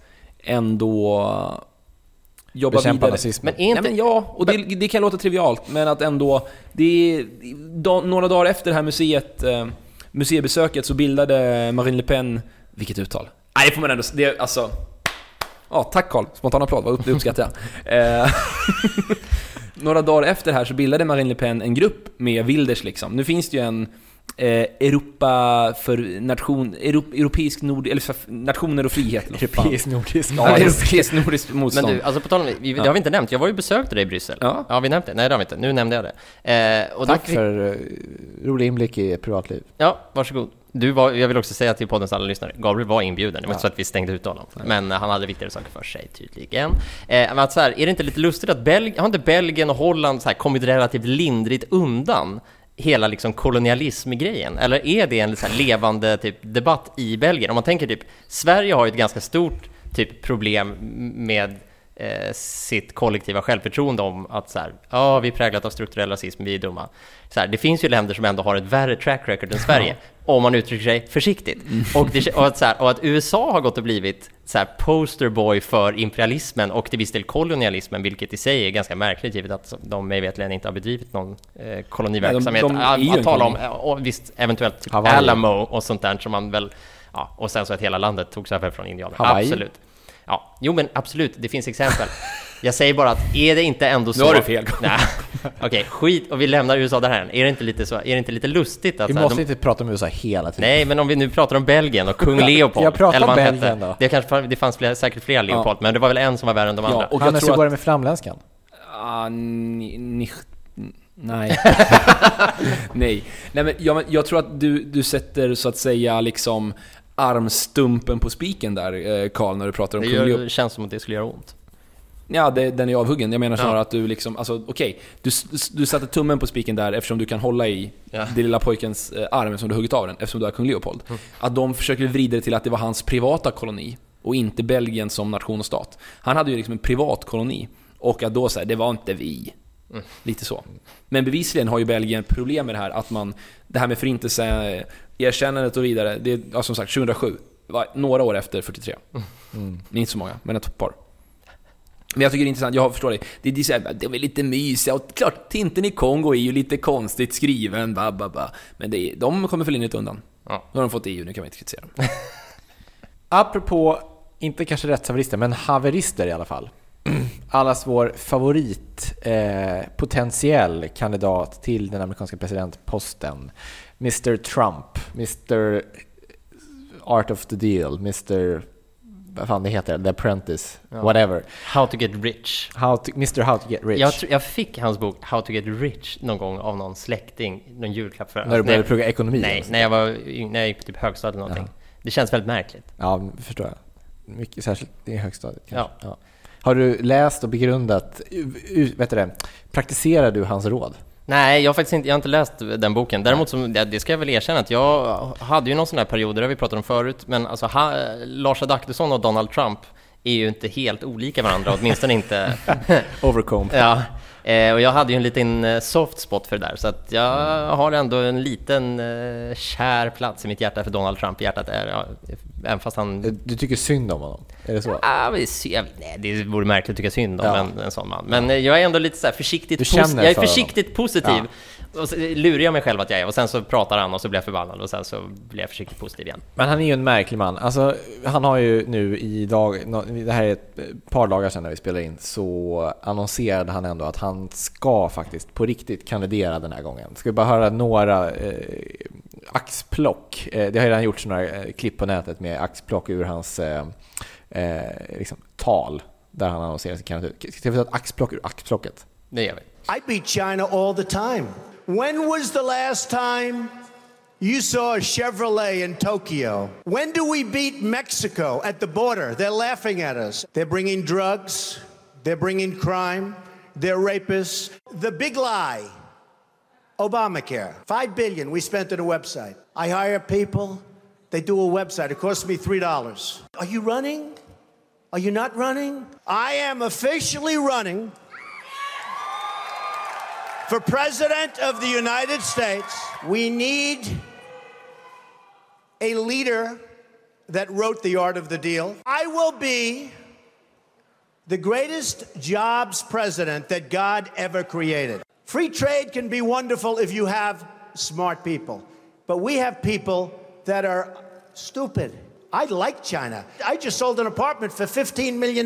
ändå jobba vidare. Nazismen. Men inte, och det kan låta trivialt, men att ändå några dagar efter det här museibesöket så bildade Marine Le Pen, vilket uttal? Nej, det får man ändå, det alltså. Tack Carl, spontan applåd, det uppskattar jag. Några dagar efter det här så bildade Marine Le Pen en grupp med Wilders liksom. Nu finns det ju en Europa för europeisk nationer och frihet. Europeisk nordisk motstånd. Men du, alltså på tal om, det har vi inte nämnt. Jag var ju besökte dig i Bryssel. Ja, vi nämnde det. Nej, det har vi inte. Nu nämnde jag det. Och tack för rolig inblick i privatliv. Ja, varsågod. Jag vill också säga till poddens alla lyssnare, Gabriel var inbjuden. Det var inte så att vi stängde ut honom. Men han hade viktigare saker för sig tydligen. Men att så här, är det inte lite lustigt att har inte Belgien och Holland så här kommit relativt lindrigt undan hela liksom kolonialism-grejen? Eller är det en så här levande typ debatt i Belgien? Om man tänker typ, Sverige har ju ett ganska stort typ problem med sitt kollektiva självförtroende om att så här, vi är präglat av strukturell rasism, vi är dumma. Så här, det finns ju länder som ändå har ett värre track record än Sverige, om man uttrycker sig försiktigt. Och att USA har gått och blivit så här posterboy för imperialismen och till viss del kolonialismen, vilket i sig är ganska märkligt givet att de mig vetligen inte har bedrivit någon koloniverksamhet. Att tala om visst eventuellt typ Alamo och sånt där som man väl, och sen så att hela landet togs över från indianer. Absolut. Ja, jo men absolut, det finns exempel. Jag säger bara att är det inte ändå så... Nu har du fel. Okej, skit, och vi lämnar USA där här. Är det inte lite lustigt att... Vi måste inte prata om USA hela tiden. Nej, men om vi nu pratar om Belgien och kung Leopold. Jag pratar om Belgien då. Det fanns säkert flera Leopold, men det var väl en som var värre än de andra. Och han så går det med flamländskan. Nej. Nej, men jag tror att du sätter så att säga liksom armstumpen på spiken där, Karl, när du pratar om kung. Det känns som att det skulle göra ont. Ja, den är avhuggen. Jag menar snarare att du liksom, alltså okej, du satte tummen på spiken där eftersom du kan hålla i det lilla pojkens arm som du huggit av den, eftersom du är kung Leopold. Att de försöker vrida det till att det var hans privata koloni och inte Belgien som nation och stat. Han hade ju liksom en privat koloni, och att då säga det var inte vi. Lite så. Men bevisligen har ju Belgien problem med det här, att det här med förintelse, erkännandet och vidare, det är som sagt 2007, var några år efter 43. Inte så många, men ett par. Men jag tycker det är intressant, jag förstår det. Det är lite mysiga, och klart Tintin i Kongo är ju lite konstigt skriven, men de kommer för lite undan. Nu har de fått EU, nu kan man inte kritisera dem. Apropå, inte kanske rättshaverister, men haverister i alla fall. Allas vår favorit potentiell kandidat till den amerikanska presidentposten, Mr. Trump, Mr. Art of the Deal, Mr. vad fan det heter, The Apprentice, whatever. How to get rich. Mr. How to get rich. Jag fick hans bok How to get rich någon gång av någon släkting, någon julklapp för. När du började plugga ekonomi? Nej, när jag gick på typ högstadiet eller någonting. Det känns väldigt märkligt. Ja, förstår jag. Mycket, särskilt i högstadiet kanske. Ja. Har du läst och begrundat, praktiserar du hans råd? Nej, jag har inte läst den boken. Däremot det ska jag väl erkänna att jag hade ju någon sån här period där vi pratade om förut, men alltså Lars Adaktusson och Donald Trump är ju inte helt olika varandra, åtminstone inte Overcomb. Ja. Och jag hade ju en liten soft spot för det där, så att jag har ändå en liten kär plats i mitt hjärta för Donald Trump. Hjärtat är, även fast han... Du tycker synd om honom? Är det så? Nej, det vore märkligt att tycka synd om en sån man. Men jag är ändå lite så här försiktigt jag är försiktigt positiv. Ja. Och så lurar jag mig själv att jag är, och sen så pratar han och så blir jag förbannad och sen så blir jag försiktigt positiv igen. Men han är ju en märklig man. Alltså, han har ju nu det här är ett par dagar sedan när vi spelade in, så annonserade han ändå att han ska faktiskt på riktigt kandidera den här gången. Ska vi bara höra några axplock. Det har redan gjorts några klipp på nätet med axplock ur hans liksom, tal där han annonserar sin kandidatur. Ska vi ta ett axplock ur axplocket? Det gör vi. I beat China all the time. When was the last time you saw a Chevrolet in Tokyo? When do we beat Mexico at the border? They're laughing at us. They're bringing drugs. They're bringing crime. They're rapists. The big lie. Obamacare. $5 billion we spent on a website. I hire people. They do a website. It costs me $3. Are you running? Are you not running? I am officially running for President of the United States. We need a leader that wrote The Art of the Deal. I will be the greatest jobs president that God ever created. Free trade can be wonderful if you have smart people, but we have people that are stupid. I like China. I just sold an apartment for $15 million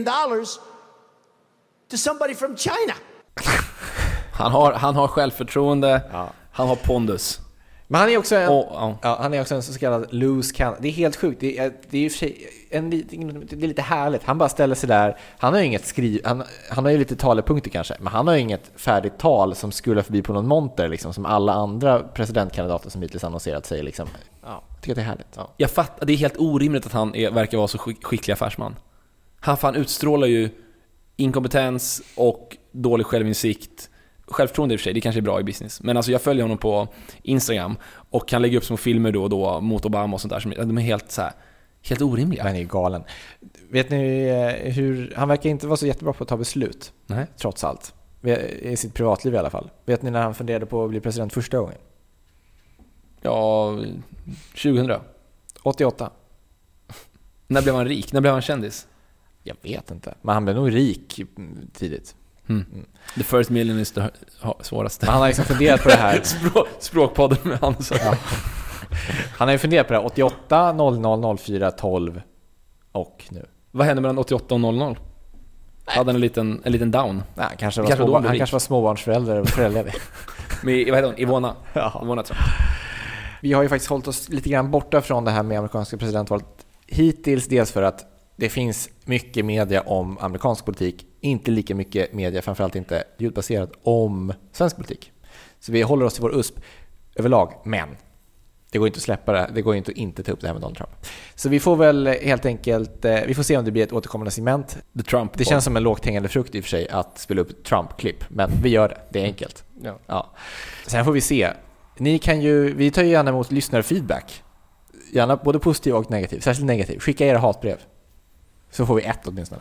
to somebody from China. Han har självförtroende, han har pondus. Men han är också han är också en så kallad loose cannon. Det är helt sjukt. Det är i och för sig det är lite härligt. Han bara ställer sig där. Han har ju inget han har ju lite talepunkter kanske, men han har ju inget färdigt tal som skulle förbi på någon monter liksom, som alla andra presidentkandidater som hittills annonserat sig liksom. Jag tycker att det är härligt. Ja. Jag fattar, det är helt orimligt att han verkar vara så skicklig affärsman. Han utstrålar ju inkompetens och dålig självinsikt självförtroende i och för sig, det kanske är bra i business. Men alltså jag följer honom på Instagram och kan lägga upp små filmer då och då mot Obama och sånt där. De är helt så här, helt orimliga. Han är ju galen. Vet ni hur... Han verkar inte vara så jättebra på att ta beslut. Nej. Trots allt. I sitt privatliv i alla fall. Vet ni när han funderade på att bli president första gången? Ja, 2000. 88. När blev han rik? När blev han kändis? Jag vet inte. Men han blev nog rik tidigt. The first million is the svåraste. Men han har liksom funderat på det här. Språkpodden med Hans. Ja. Han har ju funderat på det här 88, 00, 04, 12 och nu. Vad hände mellan 88 och 00? Hade han en liten down? Nej, han kanske var småbarnsförälder och föräldraledig. Med, vad heter hon? Ivona? Ja. Ivona, tror jag. Vi har ju faktiskt hållit oss lite grann borta från det här med amerikanska presidentvalet hittills, dels för att det finns mycket media om amerikansk politik, inte lika mycket media, framförallt inte ljudbaserat, om svensk politik. Så vi håller oss till vår USP överlag, men det går inte att släppa det går inte att inte ta upp det här med Donald Trump. Så vi får väl helt enkelt, vi får se om det blir ett återkommande segment. Det känns som en lågt hängande frukt i och för sig att spela upp Trump-klipp, men vi gör det är enkelt. Ja. Sen får vi se. Vi tar ju gärna emot lyssnarfeedback. Gärna både positiv och negativ, särskilt negativ. Skicka era hatbrev. Så får vi ett åtminstone.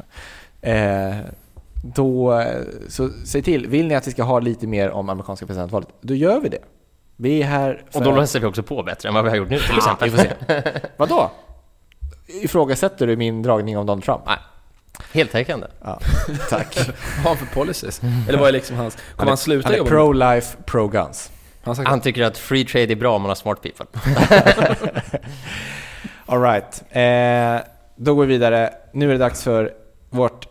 Så säg till, vill ni att vi ska ha lite mer om amerikanska presidentvalet, då gör vi det. Vi är här för... Och då läser vi också på bättre än vad vi har gjort nu till exempel. Vi får se. Vadå? Ifrågasätter du min dragning om Donald Trump? Nej. Helt tänkande. Ja, tack. Vad har han för policies? Eller vad är liksom hans... Kommer han sluta han är jobba? pro-life, pro-guns. Han tycker att free trade är bra om man har smart people. All right. Då går vi vidare. Nu är det dags för vårt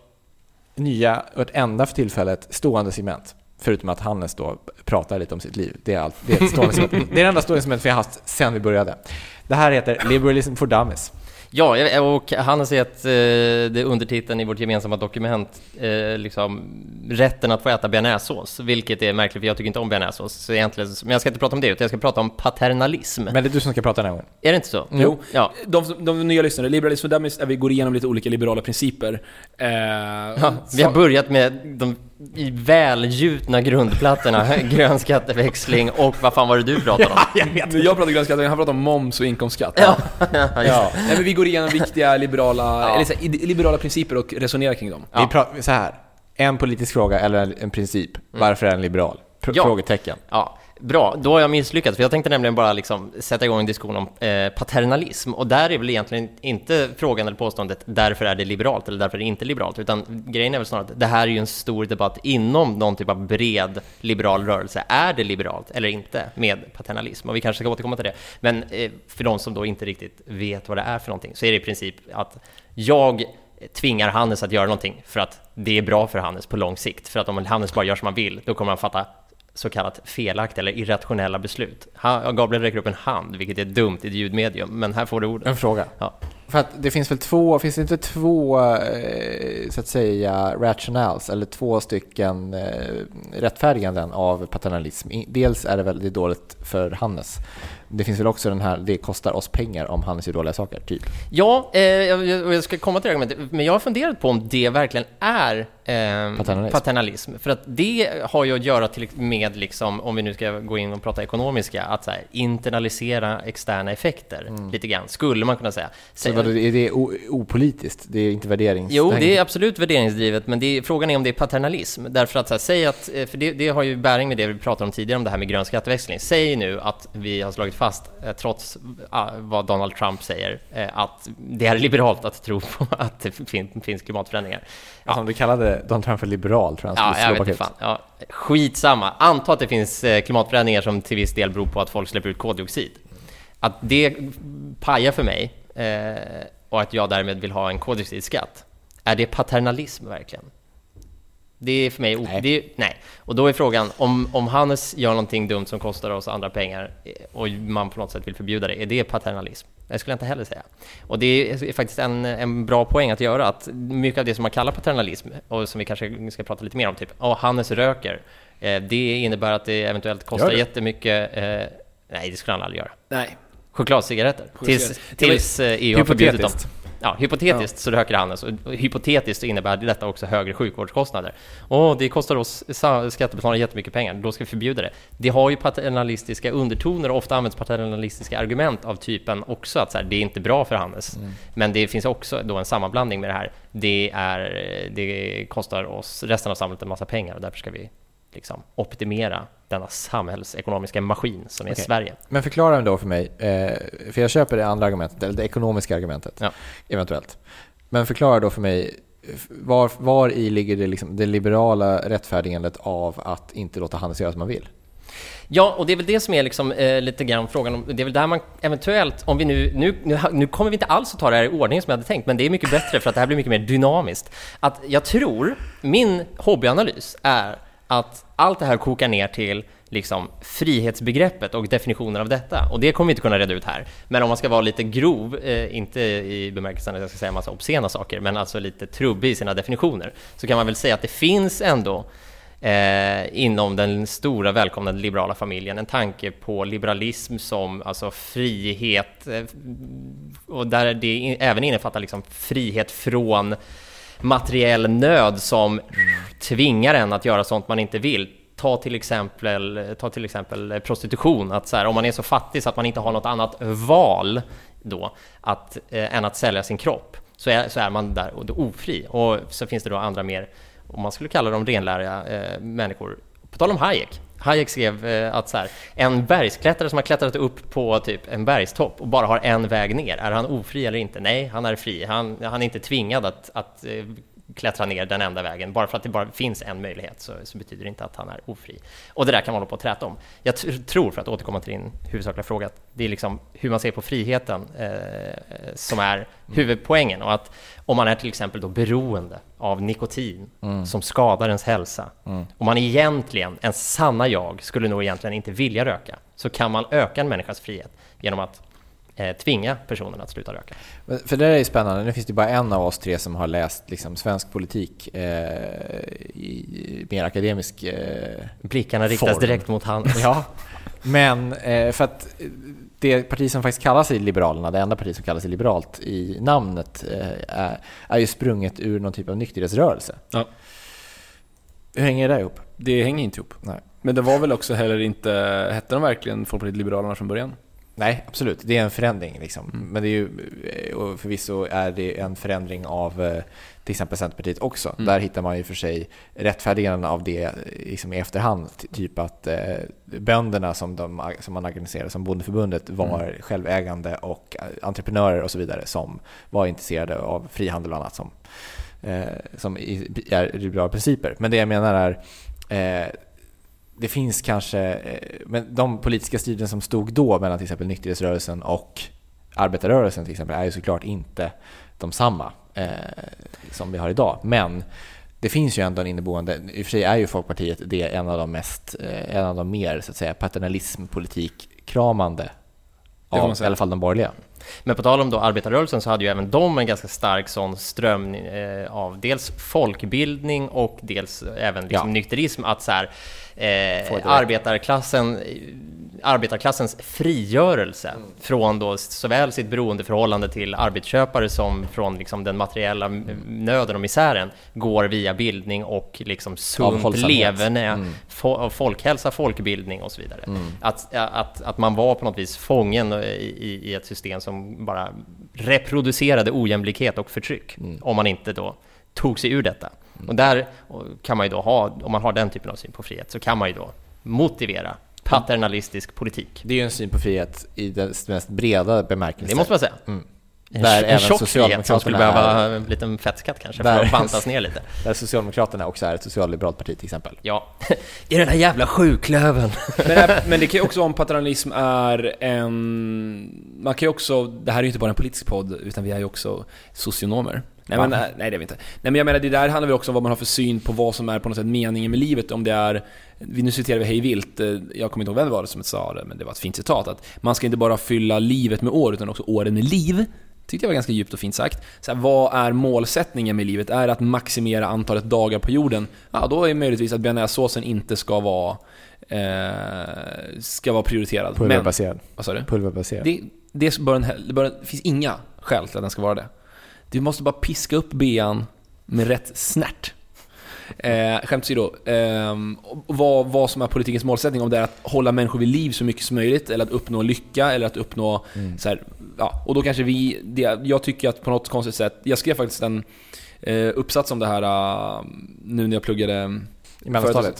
enda för tillfället stående segment. Förutom att Hannes då pratar lite om sitt liv. Det är ett stående segment. Det är det enda stående segment vi har haft sedan vi började. Det här heter Liberalism for Dummies. Ja, och han har sett det undertiteln i vårt gemensamma dokument, liksom rätten att få äta bearnaisesås, vilket är märkligt för jag tycker inte om bearnaisesås. Så egentligen, men jag ska inte prata om det, utan jag ska prata om paternalism. Men det är du som ska prata den här gången. Är det inte så? Jo. Ja. De nya lyssnare, Liberalism for Dummies, vi går igenom lite olika liberala principer. Vi har börjat med de i välgjutna grundplattorna, grön skatteväxling och vad fan var det du pratade om? Jag pratar grön skatteväxling, han pratar om moms och inkomstskatt. Ja. Nej, men vi går igenom viktiga liberala, eller så här, liberala principer och resonerar kring dem. Vi pratar så här. En politisk fråga eller en princip. Varför är den liberal? Frågetecken. Ja. Bra, då har jag misslyckats, för jag tänkte nämligen bara liksom sätta igång en diskussion om paternalism, och där är väl egentligen inte frågan eller påståendet därför är det liberalt eller därför är det inte liberalt, utan grejen är väl snarare att det här är ju en stor debatt inom någon typ av bred liberal rörelse. Är det liberalt eller inte med paternalism? Och vi kanske ska återkomma till det, men för de som då inte riktigt vet vad det är för någonting, så är det i princip att jag tvingar Hannes att göra någonting för att det är bra för Hannes på lång sikt, för att om Hannes bara gör som han vill, då kommer han fatta så kallat felaktiga eller irrationella beslut. Gabriel räcker upp en hand, vilket är dumt i ett ljudmedium, men här får du ordet. En fråga. Ja. För att det finns väl finns det inte två så att säga rationals eller två stycken rättfärdiganden av paternalism. Dels är det väldigt dåligt för Hannes. Det finns väl också den här, det kostar oss pengar om Hannes gör dåliga saker, typ. Ja, jag ska komma till det argumentet, men jag har funderat på om det verkligen är paternalism. För att det har ju att göra med, liksom, om vi nu ska gå in och prata ekonomiska, att så här, internalisera externa effekter lite grann, skulle man kunna säga. Så är det opolitiskt? Det är inte värderingsdrivet? Jo, det är absolut värderingsdrivet, men frågan är om det är paternalism. Därför att så här, säg att, för det har ju bäring med det vi pratade om tidigare om det här med grön skatteväxling. Säg nu att vi har slagit fast, trots vad Donald Trump säger, att det är liberalt att tro på att det finns klimatförändringar. Ja. Som du kallade Donald Trump för liberal, tror jag. Ja, jag vet inte fan. Ja, skitsamma. Anta att det finns klimatförändringar som till viss del beror på att folk släpper ut koldioxid. Att det pajar för mig och att jag därmed vill ha en koldioxidskatt. Är det paternalism verkligen? Det är för mig nej. Och då är frågan, om Hannes gör någonting dumt som kostar oss andra pengar och man på något sätt vill förbjuda det, är det paternalism? Det skulle jag inte heller säga. Och det är faktiskt en bra poäng att göra, att mycket av det som man kallar paternalism, och som vi kanske ska prata lite mer om, typ, Hannes röker, det innebär att det eventuellt kostar jättemycket. Nej, det skulle han aldrig göra. Nej. Chokladcigaretter. Tills EU har förbjudit dem. hypotetiskt så röker Hannes, och hypotetiskt innebär detta också högre sjukvårdskostnader. Det kostar oss skattebetalare jättemycket pengar, då ska vi förbjuda det. Det har ju paternalistiska undertoner och ofta används paternalistiska argument av typen också att så här, det är inte bra för Hannes. Men det finns också då en sammanblandning med det här. Det kostar oss, resten av samhället, en massa pengar, och därför ska vi liksom optimera denna samhällsekonomiska maskin som är Sverige. Men förklara då för mig, för jag köper det andra argumentet, eller det ekonomiska argumentet, eventuellt. Men förklara då för mig, var i ligger det, liksom, det liberala rättfärdigandet av att inte låta Hannes göra som man vill? Ja, och det är väl det som är liksom, lite grann frågan om, det är väl där man eventuellt, om vi nu kommer vi inte alls att ta det här i ordning som jag hade tänkt, men det är mycket bättre för att det här blir mycket mer dynamiskt. Att jag tror, min hobbyanalys är att allt det här kokar ner till liksom frihetsbegreppet och definitionen av detta. Och det kommer vi inte kunna reda ut här. Men om man ska vara lite grov, inte i bemärkelsen att jag ska säga en massa obscena saker, men alltså lite trubbig i sina definitioner, så kan man väl säga att det finns ändå inom den stora välkomnande liberala familjen en tanke på liberalism som alltså frihet, och där det även innefattar liksom frihet från materiell nöd som tvingar en att göra sånt man inte vill. Ta till exempel prostitution, att så här, om man är så fattig så att man inte har något annat val då än att sälja sin kropp, så är man där och då ofri. Och så finns det då andra mer, om man skulle kalla dem renläriga människor. På tal om Hayek skrev att så här, en bergsklättrare som har klättrat upp på typ en bergstopp och bara har en väg ner, är han ofri eller inte? Nej, han är fri. Han är inte tvingad att klättra ner den enda vägen. Bara för att det bara finns en möjlighet så betyder det inte att han är ofri. Och det där kan man hålla på att träta om. Jag tror, för att återkomma till din huvudsakliga fråga, att det är liksom hur man ser på friheten som är huvudpoängen. Och att om man är till exempel då beroende av nikotin som skadar ens hälsa, och man egentligen, en sanna jag, skulle nog egentligen inte vilja röka, så kan man öka en människas frihet genom att tvinga personen att sluta röka. För det är ju spännande. Nu finns det bara en av oss tre som har läst liksom svensk politik i mer akademisk blickarna riktas form. Direkt mot han. Ja, men för att det parti som faktiskt kallar sig Liberalerna, det enda parti som kallar sig liberalt i namnet, är ju sprunget ur någon typ av nykterhetsrörelse. Ja. Hur hänger det ihop? Det hänger inte ihop. Nej. Men det var väl också heller inte, hette de verkligen Folkpartiet Liberalerna från början? Nej, absolut. Det är en förändring liksom. Men det är ju, och förvisso är det en förändring av till exempel Centerpartiet också. Där hittar man ju för sig rättfärdigande av det liksom i efterhand. Typ att bönderna som man organiserade som bondeförbundet var självägande och entreprenörer och så vidare som var intresserade av frihandel och annat som är liberala principer. Men det jag menar är det finns kanske, men de politiska striden som stod då mellan till exempel nykterhetsrörelsen och arbetarrörelsen till exempel är ju såklart inte de samma som vi har idag. Men det finns ju ändå en inneboende, i och för sig är ju Folkpartiet det en av de mer så att säga paternalismpolitik kramande av i alla fall de borgerliga. Men på tal om då arbetarrörelsen, så hade ju även de en ganska stark sån strömning av dels folkbildning och dels även liksom nykterism, att så här, arbetarklassens frigörelse från då såväl sitt beroendeförhållande till arbetsköpare som från liksom den materiella nöden och misären går via bildning och liksom sunt leverne, folkhälsa, folkbildning och så vidare. Att man var på något vis fången i ett system som bara reproducerade ojämlikhet och förtryck om man inte då tog sig ur detta. Och där kan man ju då ha, om man har den typen av syn på frihet, så kan man ju då motivera paternalistisk politik. Det är ju en syn på frihet i den mest breda bemärkelsen. Det måste man säga. Där en tjock frihet som skulle behöva en liten fettskatt kanske för att bantas ner lite. Där Socialdemokraterna också är ett socialliberalt parti till exempel. Ja, i den här jävla sjuklöven. Men det kan ju också vara om paternalism är man kan ju också, det här är ju inte bara en politisk podd utan vi är ju också socionomer. Nej, det är vi inte. Nej, men jag menar, det där handlar väl också om vad man har för syn på vad som är på något sätt meningen med livet. Om det är, nu citerar vi Hej Vilt, jag kommer inte ihåg vem det var som sa det, men det var ett fint citat, att man ska inte bara fylla livet med år utan också åren med liv. Tyckte jag var ganska djupt och fint sagt. Så här, vad är målsättningen med livet? Är det att maximera antalet dagar på jorden? Ja, då är det möjligtvis att bearnaisesåsen inte ska vara prioriterad. Pulverbaserad. Vad sa du? Pulverbaserad. Det finns inga skäl till att den ska vara det. Du måste bara piska upp bean med rätt snärt. Skämt åsido, vad som är politikens målsättning, om det är att hålla människor vid liv så mycket som möjligt, eller att uppnå lycka, eller att uppnå så här, ja, och då kanske jag tycker att på något konstigt sätt, jag skrev faktiskt en uppsats om det här nu när jag pluggade i mellanstadiet.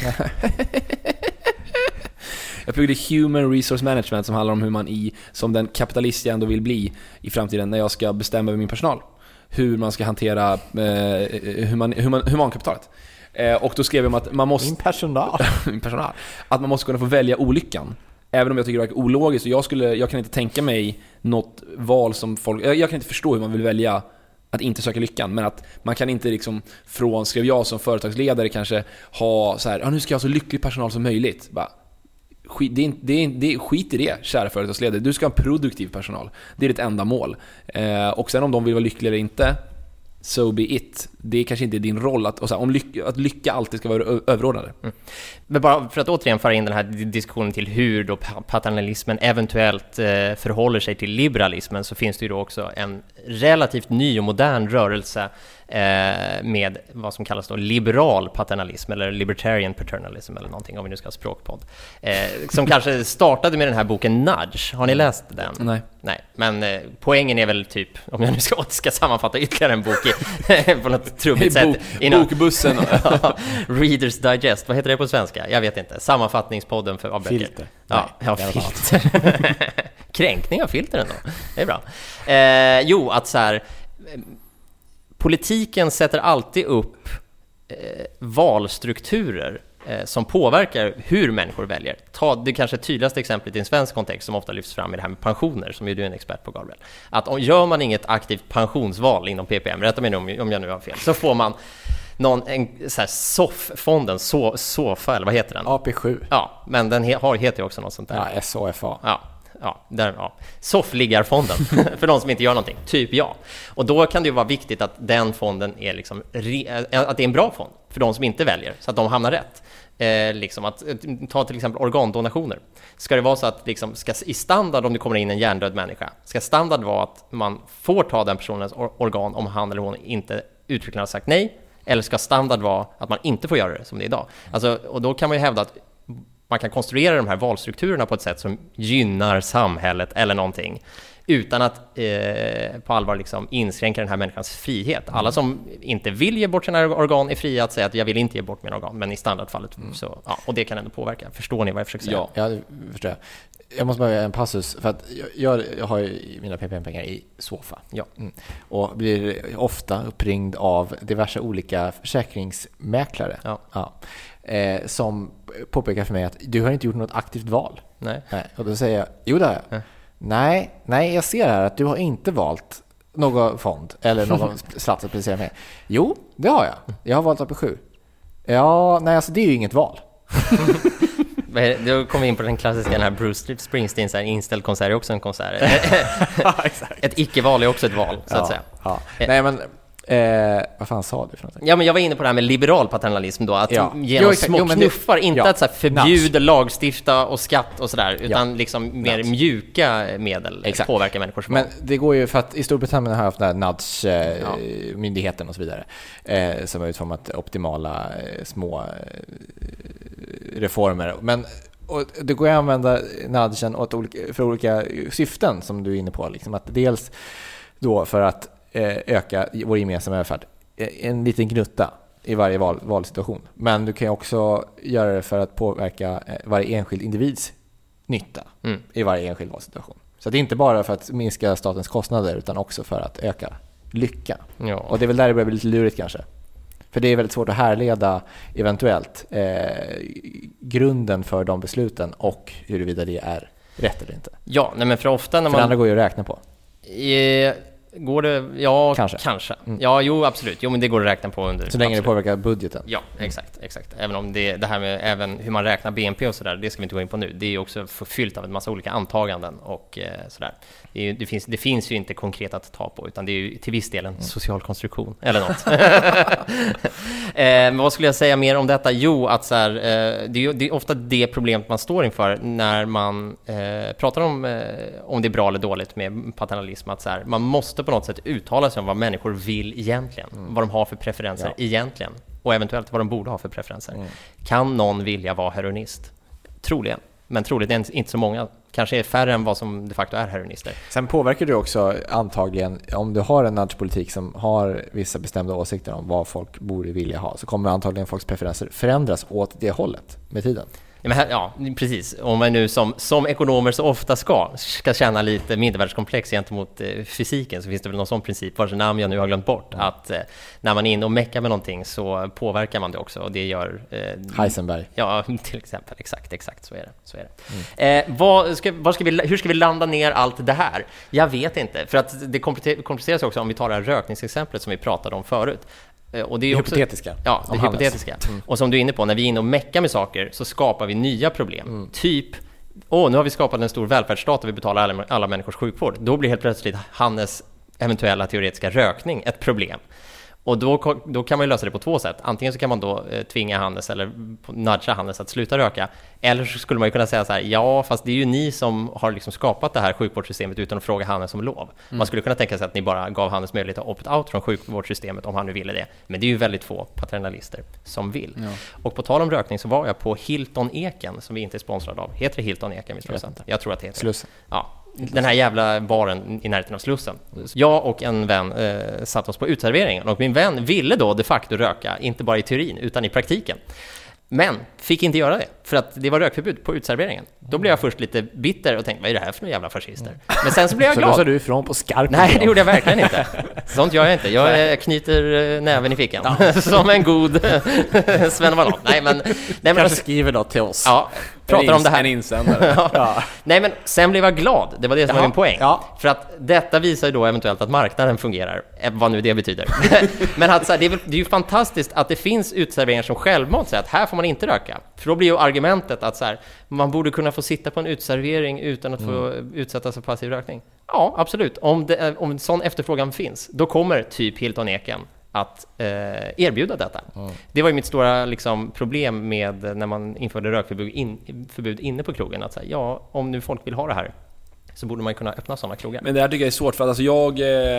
Jag pluggade Human Resource Management, som handlar om hur man som den kapitalist jag ändå vill bli i framtiden, när jag ska bestämma över min personal, hur man ska hantera humankapitalet. Och då skrev jag om att man måste... Min personal. Att man måste kunna få välja olyckan. Även om jag tycker det är ologiskt. Och jag kan inte tänka mig något val som folk... Jag kan inte förstå hur man vill välja att inte söka lyckan. Men att man kan inte liksom skrev jag som företagsledare kanske ha så här, nu ska jag ha så lycklig personal som möjligt. Bara, skit i det, kära företagsledare. Du ska ha en produktiv personal. Det är ditt enda mål. Och sen om de vill vara lyckliga eller inte, so be it. Det är kanske inte din roll att lycka alltid ska vara överordnade. Men bara för att återigen föra in den här diskussionen till hur då paternalismen eventuellt förhåller sig till liberalismen, så finns det ju då också en relativt ny och modern rörelse med vad som kallas då liberal paternalism eller libertarian paternalism eller någonting, om vi nu ska ha språkpodd, som kanske startade med den här boken Nudge. Har ni läst den? Nej, men poängen är väl typ, om jag nu ska sammanfatta ytterligare en bok på något trubbigt sätt. Bokbussen. Reader's Digest, vad heter det på svenska? Jag vet inte. Sammanfattningspodden för böcker. Filter. Ja, filter. Kränkning av filter ändå. Det är bra. Att så här, politiken sätter alltid upp valstrukturer som påverkar hur människor väljer. Ta det kanske tydligaste exemplet i en svensk kontext som ofta lyfts fram i det här med pensioner, som ju du är en expert på, Gabriel. Att gör man inget aktivt pensionsval inom PPM, rätta mig om jag nu har fel, så får man SOF-fonden, SOFA, eller vad heter den? AP7. Ja, men den heter ju också något sånt där. Ja, SOFA. SOF-liggarfonden för de som inte gör någonting, typ jag. Och då kan det ju vara viktigt att den fonden är liksom att det är en bra fond för de som inte väljer, så att de hamnar rätt. Liksom att ta till exempel organdonationer. Ska det vara så att liksom, i standard, om det kommer in en hjärndöd människa, ska standard vara att man får ta den personens organ om han eller hon inte uttryckligen har sagt nej, eller ska standard vara att man inte får göra det som det är idag? Alltså, och då kan man ju hävda att man kan konstruera de här valstrukturerna på ett sätt som gynnar samhället eller någonting, utan att på allvar liksom inskränka den här människans frihet. Alla som inte vill ge bort sina organ är fria att säga att jag vill inte ge bort mina organ, men i standardfallet så, och det kan ändå påverka. Förstår ni vad jag försöker säga? Ja, det förstår jag. Jag måste bara göra en passus, för att jag har ju mina PPM-pengar i SOFA. Ja. Och blir ofta uppringd av diverse olika försäkringsmäklare. Ja. Som påpekar för mig att du har inte gjort något aktivt val. Nej. Och då säger jag, jo det har jag. Nej, jag ser här att du har inte valt någon fond eller någon slats att placera med. Jo, det har jag. Jag har valt AP7. Ja, nej, alltså det är ju inget val. Då kommer vi in på den klassiska, den här Bruce Springsteen, så här, inställd konsert är också en konsert. Exakt. Ett icke-val är också ett val, så att säga. Ja. Nej, men vad fan sa du för någonting? Ja, men jag var inne på det här med liberal paternalism då, att genom små knuffar, inte att så här, förbjuda, lagstifta och skatt och sådär, utan liksom mer mjuka medel påverka människors val. Men det går ju, för att i Storbritannien har haft den här Nudge-myndigheten och så vidare, som har utformat optimala små reformer. Men och det går ju att använda nudgen för olika syften, som du är inne på, liksom, att dels då för att öka vår gemensamma välfärd, en liten gnutta i varje valsituation. Men du kan ju också göra det för att påverka varje enskild individs nytta i varje enskild valsituation. Så det är inte bara för att minska statens kostnader, utan också för att öka lycka. Ja. Och det är väl där det börjar bli lite lurigt kanske. För det är väldigt svårt att härleda eventuellt grunden för de besluten och huruvida det är rätt eller inte. Ja, nej, men för ofta när för det andra går ju att räkna på. Går det? Ja, kanske. Ja, jo, absolut. Jo, men det går att räkna på under. Så länge det påverkar budgeten. Ja, exakt. Även om det här med även hur man räknar BNP och sådär, det ska vi inte gå in på nu. Det är ju också fyllt av en massa olika antaganden och sådär. Det finns ju inte konkret att ta på, utan det är ju till viss del en social konstruktion eller något. Men vad skulle jag säga mer om detta? Jo, att så här, det är ofta det problemet man står inför när man pratar om det är bra eller dåligt med paternalism, att så här, man måste måste på något sätt uttala sig om vad människor vill egentligen. Vad de har för preferenser egentligen. Och eventuellt vad de borde ha för preferenser. Kan någon vilja vara heroinist? Troligen. Men troligen inte så många. Kanske är färre än vad som de facto är heroinister. Sen påverkar du också antagligen, om du har en nudgepolitik som har vissa bestämda åsikter om vad folk borde vilja ha, så kommer antagligen folks preferenser förändras åt det hållet med tiden. Ja, precis. Om man nu som ekonomer så ofta ska känna lite mindervärdeskomplex gentemot fysiken, så finns det väl någon sån princip, vars namn jag nu har glömt bort, att när man är inne och meckar med någonting så påverkar man det också, och det gör... Heisenberg. Ja, till exempel. Exakt, så är det. Hur ska vi landa ner allt det här? Jag vet inte, för att det kompliceras också om vi tar det här rökningsexemplet som vi pratade om förut. Och det är också, hypotetiska. Ja, det är hypotetiska. Och som du är inne på, när vi är inne och meckar med saker så skapar vi nya problem. Typ, nu har vi skapat en stor välfärdsstat och vi betalar alla människors sjukvård. Då blir helt plötsligt Hannes eventuella teoretiska rökning ett problem. Och då kan man ju lösa det på två sätt. Antingen så kan man då tvinga Hannes eller nudga Hannes att sluta röka. Eller så skulle man ju kunna säga så här: ja, fast det är ju ni som har liksom skapat det här sjukvårdssystemet utan att fråga Hannes om lov. Man skulle kunna tänka sig att ni bara gav Hannes möjlighet att opt-out från sjukvårdssystemet om han nu ville det. Men det är ju väldigt få paternalister som vill. Ja. Och på tal om rökning så var jag på Hilton Eken, som vi inte är sponsrade av. Heter det Hilton Eken? Jag tror att det heter Slussen. Ja. Den här jävla baren i närheten av Slussen. Jag och en vän satt oss på utserveringen, och min vän ville då de facto röka, inte bara i teorin utan i praktiken. Men fick inte göra det, för att det var rökförbud på utserveringen. Då blev jag först lite bitter och tänkte, vad är det här för några jävla fascister? Men sen så blev jag glad. Så då sa du ifrån på skarpen? Nej, det gjorde jag verkligen inte. Sånt gör jag inte. Jag knyter näven i fickan. Ja. Som en god Sven Wallon. Nej, men kanske skriver något till oss. Ja, pratar om det här. En insändare. Ja. Nej, men sen blev jag glad. Det var det som var min poäng. Ja. För att detta visar ju då eventuellt att marknaden fungerar. Vad nu det betyder. Men att, så här, det är ju fantastiskt att det finns utserveringar som självmant säger att här får man inte röka. För då blir ju argumentet att så här, man borde kunna få sitta på en utservering utan att få utsättas för passiv rökning. Ja, absolut. Om sån efterfrågan finns, då kommer typ Hilton Eken att erbjuda detta. Det var ju mitt stora problem med när man införde rökförbud inne på krogen. Att säga, ja, om nu folk vill ha det här så borde man kunna öppna sådana krogar. Men det här tycker jag är svårt, för att alltså jag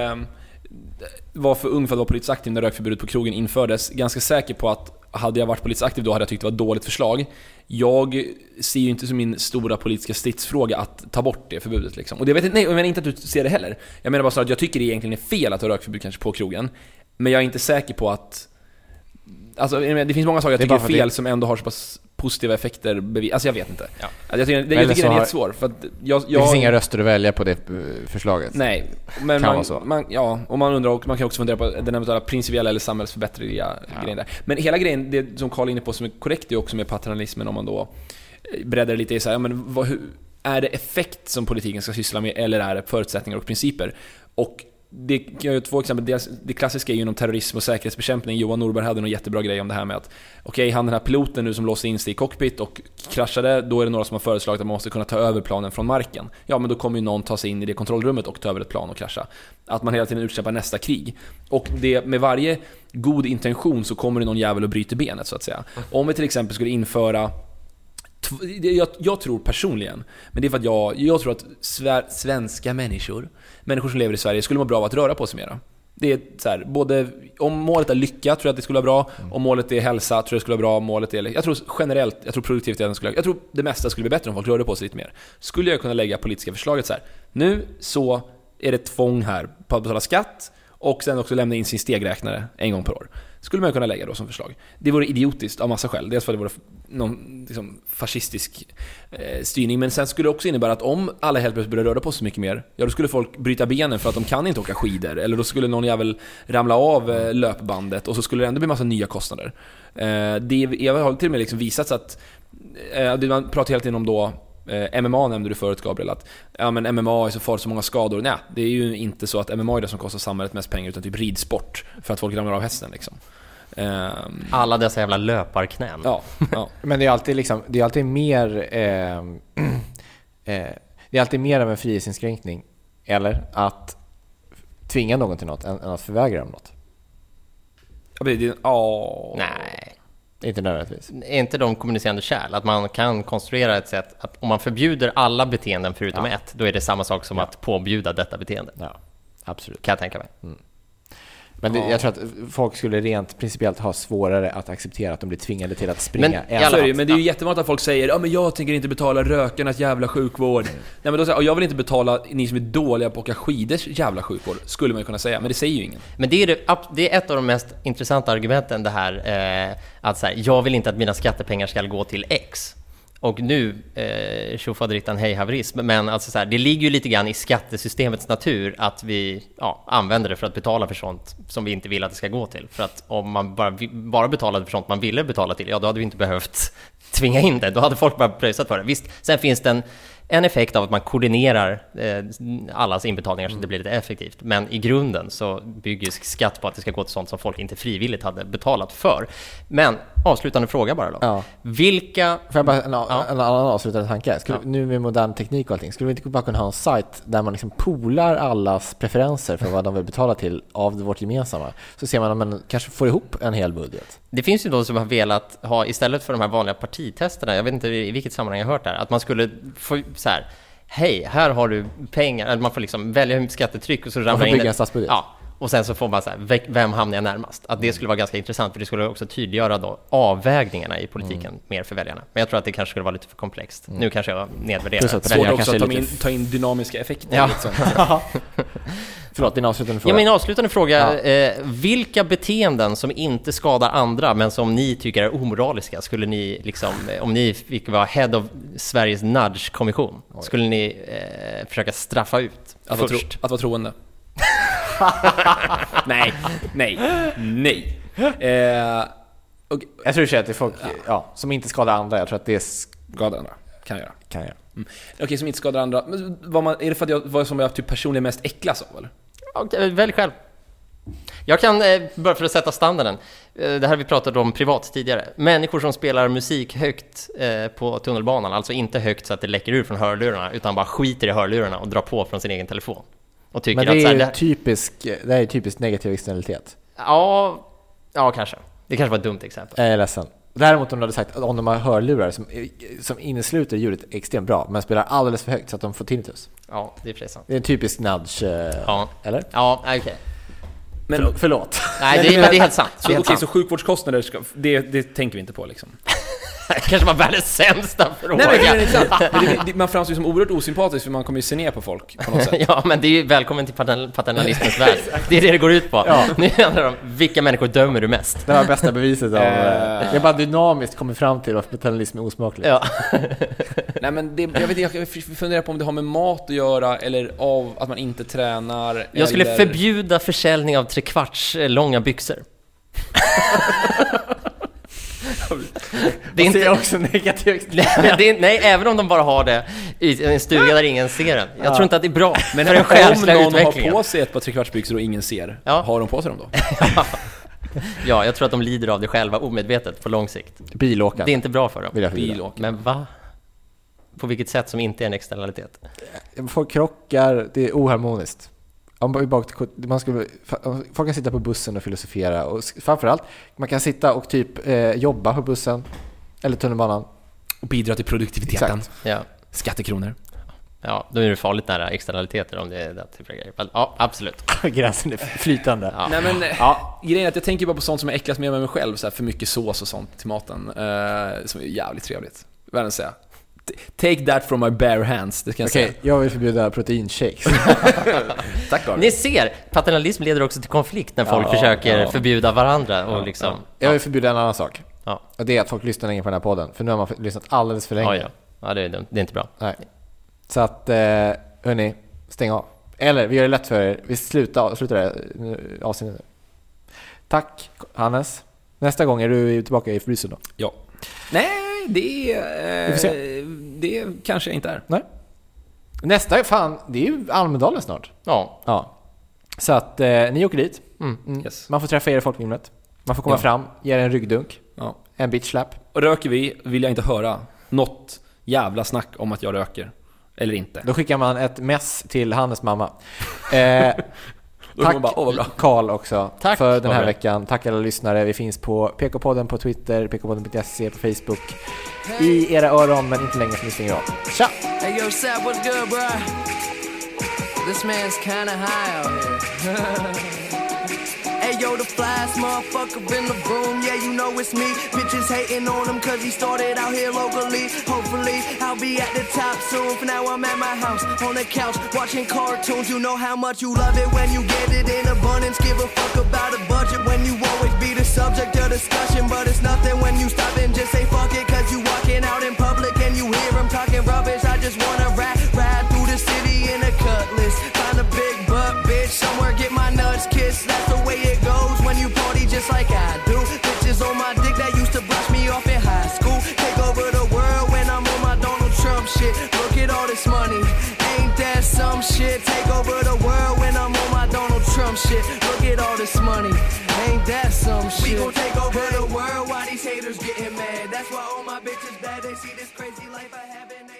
var för ung för att vara politiskt aktiv när rökförbudet på krogen infördes. Ganska säker på att hade jag varit politiskt aktiv då hade jag tyckt det var ett dåligt förslag. Jag ser ju inte som min stora politiska stridsfråga att ta bort det förbudet Och det vet jag, nej, jag menar inte att du ser det heller. Jag menar bara så att jag tycker det egentligen är fel att ha rökförbud kanske på krogen. Men jag är inte säker på att... Alltså, det finns många saker jag tycker är fel som ändå har så pass positiva effekter. Alltså jag vet inte. Ja. Jag tycker den är helt svår. För att det finns inga röster att välja på det förslaget. Nej, men man undrar, och man kan också fundera på den eventuella principiella eller samhällsförbättriga grejen där. Men hela grejen, det som Carl är inne på som är korrekt, är också med paternalismen, om man då breddar lite i så här, men är det effekt som politiken ska syssla med, eller är det förutsättningar och principer? Och det kan ju två exempel. Det klassiska är ju inom terrorism och säkerhetsbekämpning. Johan Norberg hade någon jättebra grej om det här med att han, den här piloten nu som låste in sig i cockpit och kraschade, då är det några som har föreslagit att man måste kunna ta över planen från marken. Ja, men då kommer ju någon ta sig in i det kontrollrummet och ta över ett plan och krascha. Att man hela tiden utkämpar nästa krig. Och det, med varje god intention så kommer det någon jävel och bryter benet, så att säga. Om vi till exempel skulle införa... Jag tror personligen, men det är för att jag tror att svenska människor som lever i Sverige skulle må bra av att röra på sig mera. Det är så här, både om målet är lycka tror jag att det skulle vara bra, om målet är hälsa tror jag det skulle vara bra, om målet är, jag tror generellt, jag tror produktiviteten jag tror det mesta skulle bli bättre om folk rörde på sig lite mer. Skulle jag kunna lägga politiska förslaget så här: nu så är det tvång här på att betala skatt och sen också lämna in sin stegräknare en gång per år. Skulle man kunna lägga då som förslag. Det vore idiotiskt av massa skäl. Dels för att det vore någon fascistisk styrning. Men sen skulle det också innebära att om alla helt plötsligt började röra på sig mycket mer, ja, då skulle folk bryta benen för att de kan inte åka skidor. Eller då skulle någon jävel ramla av löpbandet, och så skulle det ändå bli massa nya kostnader. Jag har till och med visats att man pratar hela tiden om då MMA, nämnde du förut, Gabriel, att men MMA är så farligt, så många skador. Nej, det är ju inte så att MMA är det som kostar samhället mest pengar, utan typ ridsport, för att folk ramlar av hästen alla dessa jävla löparknän. Ja. Men det är alltid det är alltid mer det är alltid mer av en frihetsinskränkning eller att tvinga någon till något än att förvägra dem något. Nej. Inte nödvändigtvis. Är inte de kommunicerande kärl? Att man kan konstruera ett sätt att om man förbjuder alla beteenden förutom ett, då är det samma sak som att påbjuda detta beteende. Ja. Absolut. Kan jag tänka mig. Men jag tror att folk skulle rent principiellt ha svårare att acceptera att de blir tvingade till att springa. Men det är ju jättevanligt att folk säger men jag tänker inte betala rökarnas jävla sjukvård. Nej, men då säger jag vill inte betala ni som är dåliga på att åka skidors jävla sjukvård, skulle man ju kunna säga, men det säger ju ingen. Men det är ett av de mest intressanta argumenten det här, att så här, jag vill inte att mina skattepengar ska gå till X. Och nu, tjofaderittan hej haverism, men alltså så här, det ligger ju lite grann i skattesystemets natur att vi använder det för att betala för sånt som vi inte vill att det ska gå till. För att om man bara betalade för sånt man ville betala till, då hade vi inte behövt tvinga in det. Då hade folk bara pröjsat för det. Visst, sen finns det en effekt av att man koordinerar allas inbetalningar så att det blir lite effektivt. Men i grunden så bygger skatt på att det ska gå till sånt som folk inte frivilligt hade betalat för. Men avslutande fråga bara då. Ja. Vilka... Får jag bara en annan avslutande tanke? Nu med modern teknik och allting, skulle vi inte bara kunna ha en sajt där man liksom poolar allas preferenser för vad de vill betala till av vårt gemensamma? Så ser man om man kanske får ihop en hel budget. Det finns ju de som har velat ha, istället för de här vanliga partitesterna, jag vet inte i vilket sammanhang jag har hört det här, att man skulle få så här, hej, här har du pengar, eller man får liksom välja hur skattetryck och så ramlar in en statsbudget. Ja, och sen så får man så här, vem hamnar jag närmast? Att det skulle vara ganska intressant, för det skulle också tydliggöra då avvägningarna i politiken mer för väljarna. Men jag tror att det kanske skulle vara lite för komplext. Nu kanske jag nedvärderar. Svårt också att ta in dynamiska effekter. Ja. Liksom. Förlåt, din avslutande fråga. Ja, min avslutande fråga. Vilka beteenden som inte skadar andra men som ni tycker är omoraliska skulle ni liksom, om ni fick vara head of Sveriges nudge-kommission, skulle ni försöka straffa ut först? Att vara troende. Nej. Okay. Jag tror att det är folk som inte skadar andra. Jag tror att det skadar andra. Kan jag göra. Okej, som inte skadar andra. Men är det för att jag var som jag typ personligen mest äcklas av, eller? Okay, välj själv. Jag kan, bara för att sätta standarden, det här vi pratade om privat tidigare. Människor som spelar musik högt på tunnelbanan, alltså inte högt så att det läcker ur från hörlurarna, utan bara skiter i hörlurarna och drar på från sin egen telefon. Och tycker men det är att, det är typiskt negativ externalitet. Ja, kanske. Det kanske var ett dumt exempel. Jag är ledsen. Däremot om du hade sagt att om de har hörlurar som innesluter ljudet extremt bra men spelar alldeles för högt så att de får tinnitus. Ja, det är precis sant. Det är en typisk nudge, eller? Ja, okej. Men förlåt. Nej, det är helt sant. Så sjukvårdskostnader, det tänker vi inte på liksom. Kanske var världens sämsta fråga. Nej, det är inte sant. Man framstår ju som oerhört osympatisk för man kommer ju se ner på folk på något sätt. Ja, men det är ju välkommen till paternalismens värld. Det är det går ut på. Ja. Nu handlar det om vilka människor dömer du mest. Det var bästa beviset av... Jag bara dynamiskt kommer fram till att paternalism är osmakligt. Ja. Nej, men jag funderar på om det har med mat att göra eller av att man inte tränar. Jag skulle förbjuda försäljning av 3/4 långa byxor. Det är inte också negativt. Nej, även om de bara har det i en stuga där ingen ser den. Jag tror inte att det är bra. Men för den själsliga utvecklingen. Har på sig ett par 3/4 och ingen ser. Har de på sig dem då? Ja, jag tror att de lider av det själva omedvetet på lång sikt. Bilåkare. Det är inte bra för dem. Bilåkare. Men va? På vilket sätt som inte är en externalitet? Folk krockar, det är oharmoniskt. Folk kan sitta på bussen och filosofera och framförallt man kan sitta och typ jobba på bussen eller tunnelbanan och bidra till produktiviteten. Ja. Skattekronor. Ja, då är det farligt nära externaliteter om det är det typ av grejer. Ja, absolut. Gränsen är flytande. Ja. Nej, men grejen är att jag tänker bara på sånt som jag äcklas med mig själv, så här, för mycket sås och sånt till maten, som är jävligt trevligt. Vad säga? Take that from my bare hands, det kan jag säga. Jag vill förbjuda proteinshakes. Tack, Gabriel. Ni ser, paternalism leder också till konflikt när folk försöker förbjuda varandra. Och liksom, Jag vill förbjuda en annan sak. Ja. Och det är att folk lyssnar länge på den här podden. För nu har man lyssnat alldeles för länge. Ja, det är inte bra. Nej. Så att, hörni, stäng av. Eller, vi gör det lätt för er. Vi slutar det avsnittet. Tack, Hannes. Nästa gång är du tillbaka i Bryssel då? Ja. Nej, det kanske inte är. Nej. Nästa, det är ju Almedalen snart. Ja. Så att ni åker dit. Yes. Man får träffa er i folkvimlet. Man får komma fram, ge er en ryggdunk. Ja. En bitch slap. Och röker vill jag inte höra något jävla snack om att jag röker. Eller inte. Då skickar man ett mess till Hannes mamma. Tack Karl också. Tack för den här veckan. Tack alla lyssnare. Vi finns på PK-podden på Twitter, pkpodden.se på Facebook. I era öron, men inte längre som ni stänger av. Tja! Hey yo, Sab, what's good, bro? This man's kinda high out here. Hey yo, the flyest motherfucker in the room, yeah, you know it's me. Bitches hating on him cause he started out here locally. Hopefully, I'll be at the top soon. For now I'm at my house, on the couch, watching cartoons. You know how much you love it when you get it in abundance. Give a fuck about a budget when you always be the subject of discussion. But it's nothing when you stop and just say fuck it. Cause you walking out in public and you hear him talking rubbish. I just wanna ride through the city in a cutlass. Find a big butt bitch, somewhere get my nuts kissed. That's the way it goes when you party just like I do. Bitches on my dick that used to brush me off in high school. Take over the world when I'm on my Donald Trump shit. Look at all this money, ain't that some shit? Take over the world when I'm on my Donald Trump shit. Look at all this money, ain't that some shit? We gon' take over the world while these haters getting mad. That's why all my bitches bad, they see this crazy life I have.